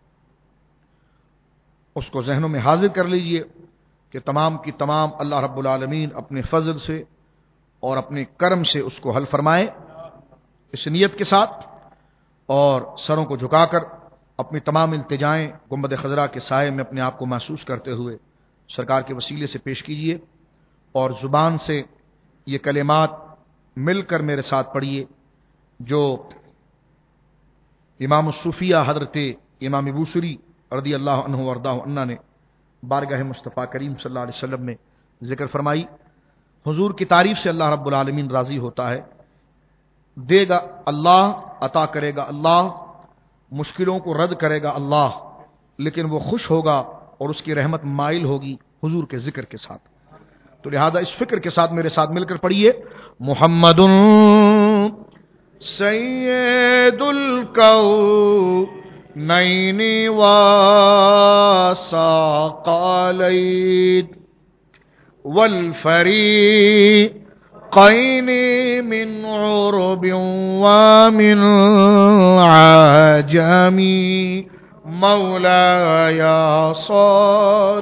اس کو ذہنوں میں حاضر کر لیجئے کہ تمام کی تمام اللہ رب العالمین اپنے فضل سے اور اپنے کرم سے اس کو حل فرمائے. اس نیت کے ساتھ اور سروں کو جھکا کر اپنی تمام التجائیں گنبد خضرا کے سائے میں اپنے آپ کو محسوس کرتے ہوئے سرکار کے وسیلے سے پیش کیجئے اور زبان سے یہ کلمات مل کر میرے ساتھ پڑھیے جو امام الصوفیہ حضرت امام بوصری رضی اللہ عنہ وردہ عنہ نے بارگاہ مصطفیٰ کریم صلی اللہ علیہ وسلم میں ذکر فرمائی. حضور کی تعریف سے اللہ رب العالمین راضی ہوتا ہے. دے گا اللہ، عطا کرے گا اللہ، مشکلوں کو رد کرے گا اللہ، لیکن وہ خوش ہوگا اور اس کی رحمت مائل ہوگی حضور کے ذکر کے ساتھ. تو لہذا اس فکر کے ساتھ میرے ساتھ مل کر پڑھیے محمد سید الکونین والثقلین والفریقین من عرب ومن عجم مولاي صل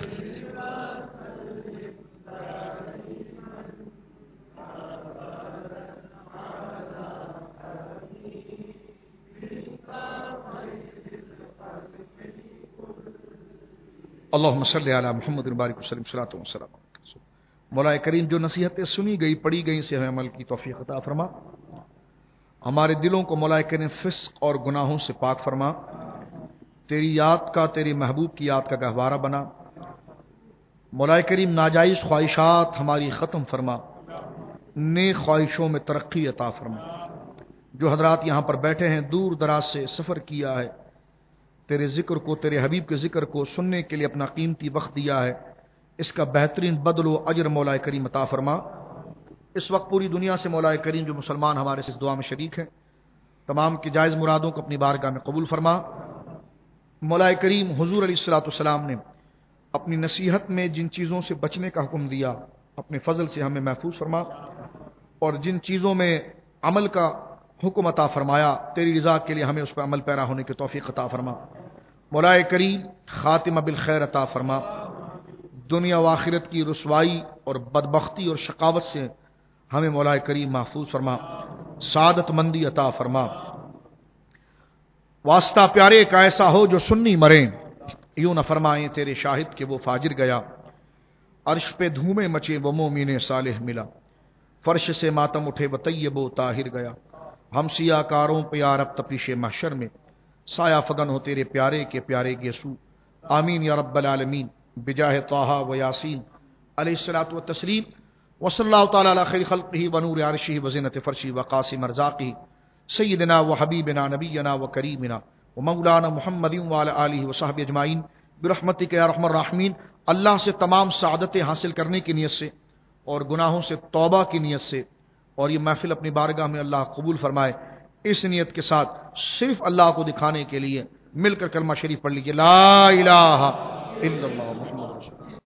اللہم صلی علی محمد بارک وسلم صلاۃ و سلام. مولا کریم جو نصیحتیں سنی گئی پڑھی گئی سے ہمیں عمل کی توفیق عطا فرما. ہمارے دلوں کو مولا کریم فسق اور گناہوں سے پاک فرما. تیری یاد کا، تیری محبوب کی یاد کا گہوارہ بنا. مولا کریم ناجائز خواہشات ہماری ختم فرما، نیک خواہشوں میں ترقی عطا فرما. جو حضرات یہاں پر بیٹھے ہیں دور دراز سے سفر کیا ہے، تیرے ذکر کو، تیرے حبیب کے ذکر کو سننے کے لیے اپنا قیمتی وقت دیا ہے، اس کا بہترین بدل و اجر مولا کریم عطا فرما. اس وقت پوری دنیا سے مولا کریم جو مسلمان ہمارے سے اس دعا میں شریک ہیں تمام کی جائز مرادوں کو اپنی بارگاہ میں قبول فرما. مولا کریم حضور علیہ الصلوۃ والسلام نے اپنی نصیحت میں جن چیزوں سے بچنے کا حکم دیا اپنے فضل سے ہمیں محفوظ فرما، اور جن چیزوں میں عمل کا حکم عطا فرمایا تیری رضا کے لیے ہمیں اس پر عمل پیرا ہونے کی توفیق عطا فرما. مولا کریم خاتمہ بالخیر عطا فرما. دنیا و آخرت کی رسوائی اور بدبختی اور شقاوت سے ہمیں مولا کریم محفوظ فرما. سعادت مندی عطا فرما. واسطہ پیارے کا ایسا ہو جو سنی مریں، یوں نہ فرمائیں تیرے شاہد کہ وہ فاجر گیا. عرش پہ دھومیں مچے وہ مومن صالح ملا، فرش سے ماتم اٹھے وہ طیب و طاہر گیا. ہم سیاہ کاروں پہ یا رب تپیش محشر میں سایہ فگن ہو تیرے پیارے کے پیارے گیسو. آمین یا رب العالمین بجاہ طٰہٰ و یاسین علیہ الصلوۃ والتسلیم. وصلی اللہ تعالی علی خیر خلقہ و نور عرشہ و زینت فرشہ و قاسم ارزاقہ سیدنا و حبیبنا نبینا و کریمنا و مولانا محمد وعلی آلہ وصحبہ اجمعین برحمتک یا ارحم الراحمین۔ اللہ سے تمام سعادتیں حاصل کرنے کی نیت سے اور گناہوں سے توبہ کی نیت سے، اور یہ محفل اپنی بارگاہ میں اللہ قبول فرمائے، اس نیت کے ساتھ صرف اللہ کو دکھانے کے لیے مل کر کلمہ شریف پڑھ لیجیے، لا الہ الا اللہ محمد رسول اللہ۔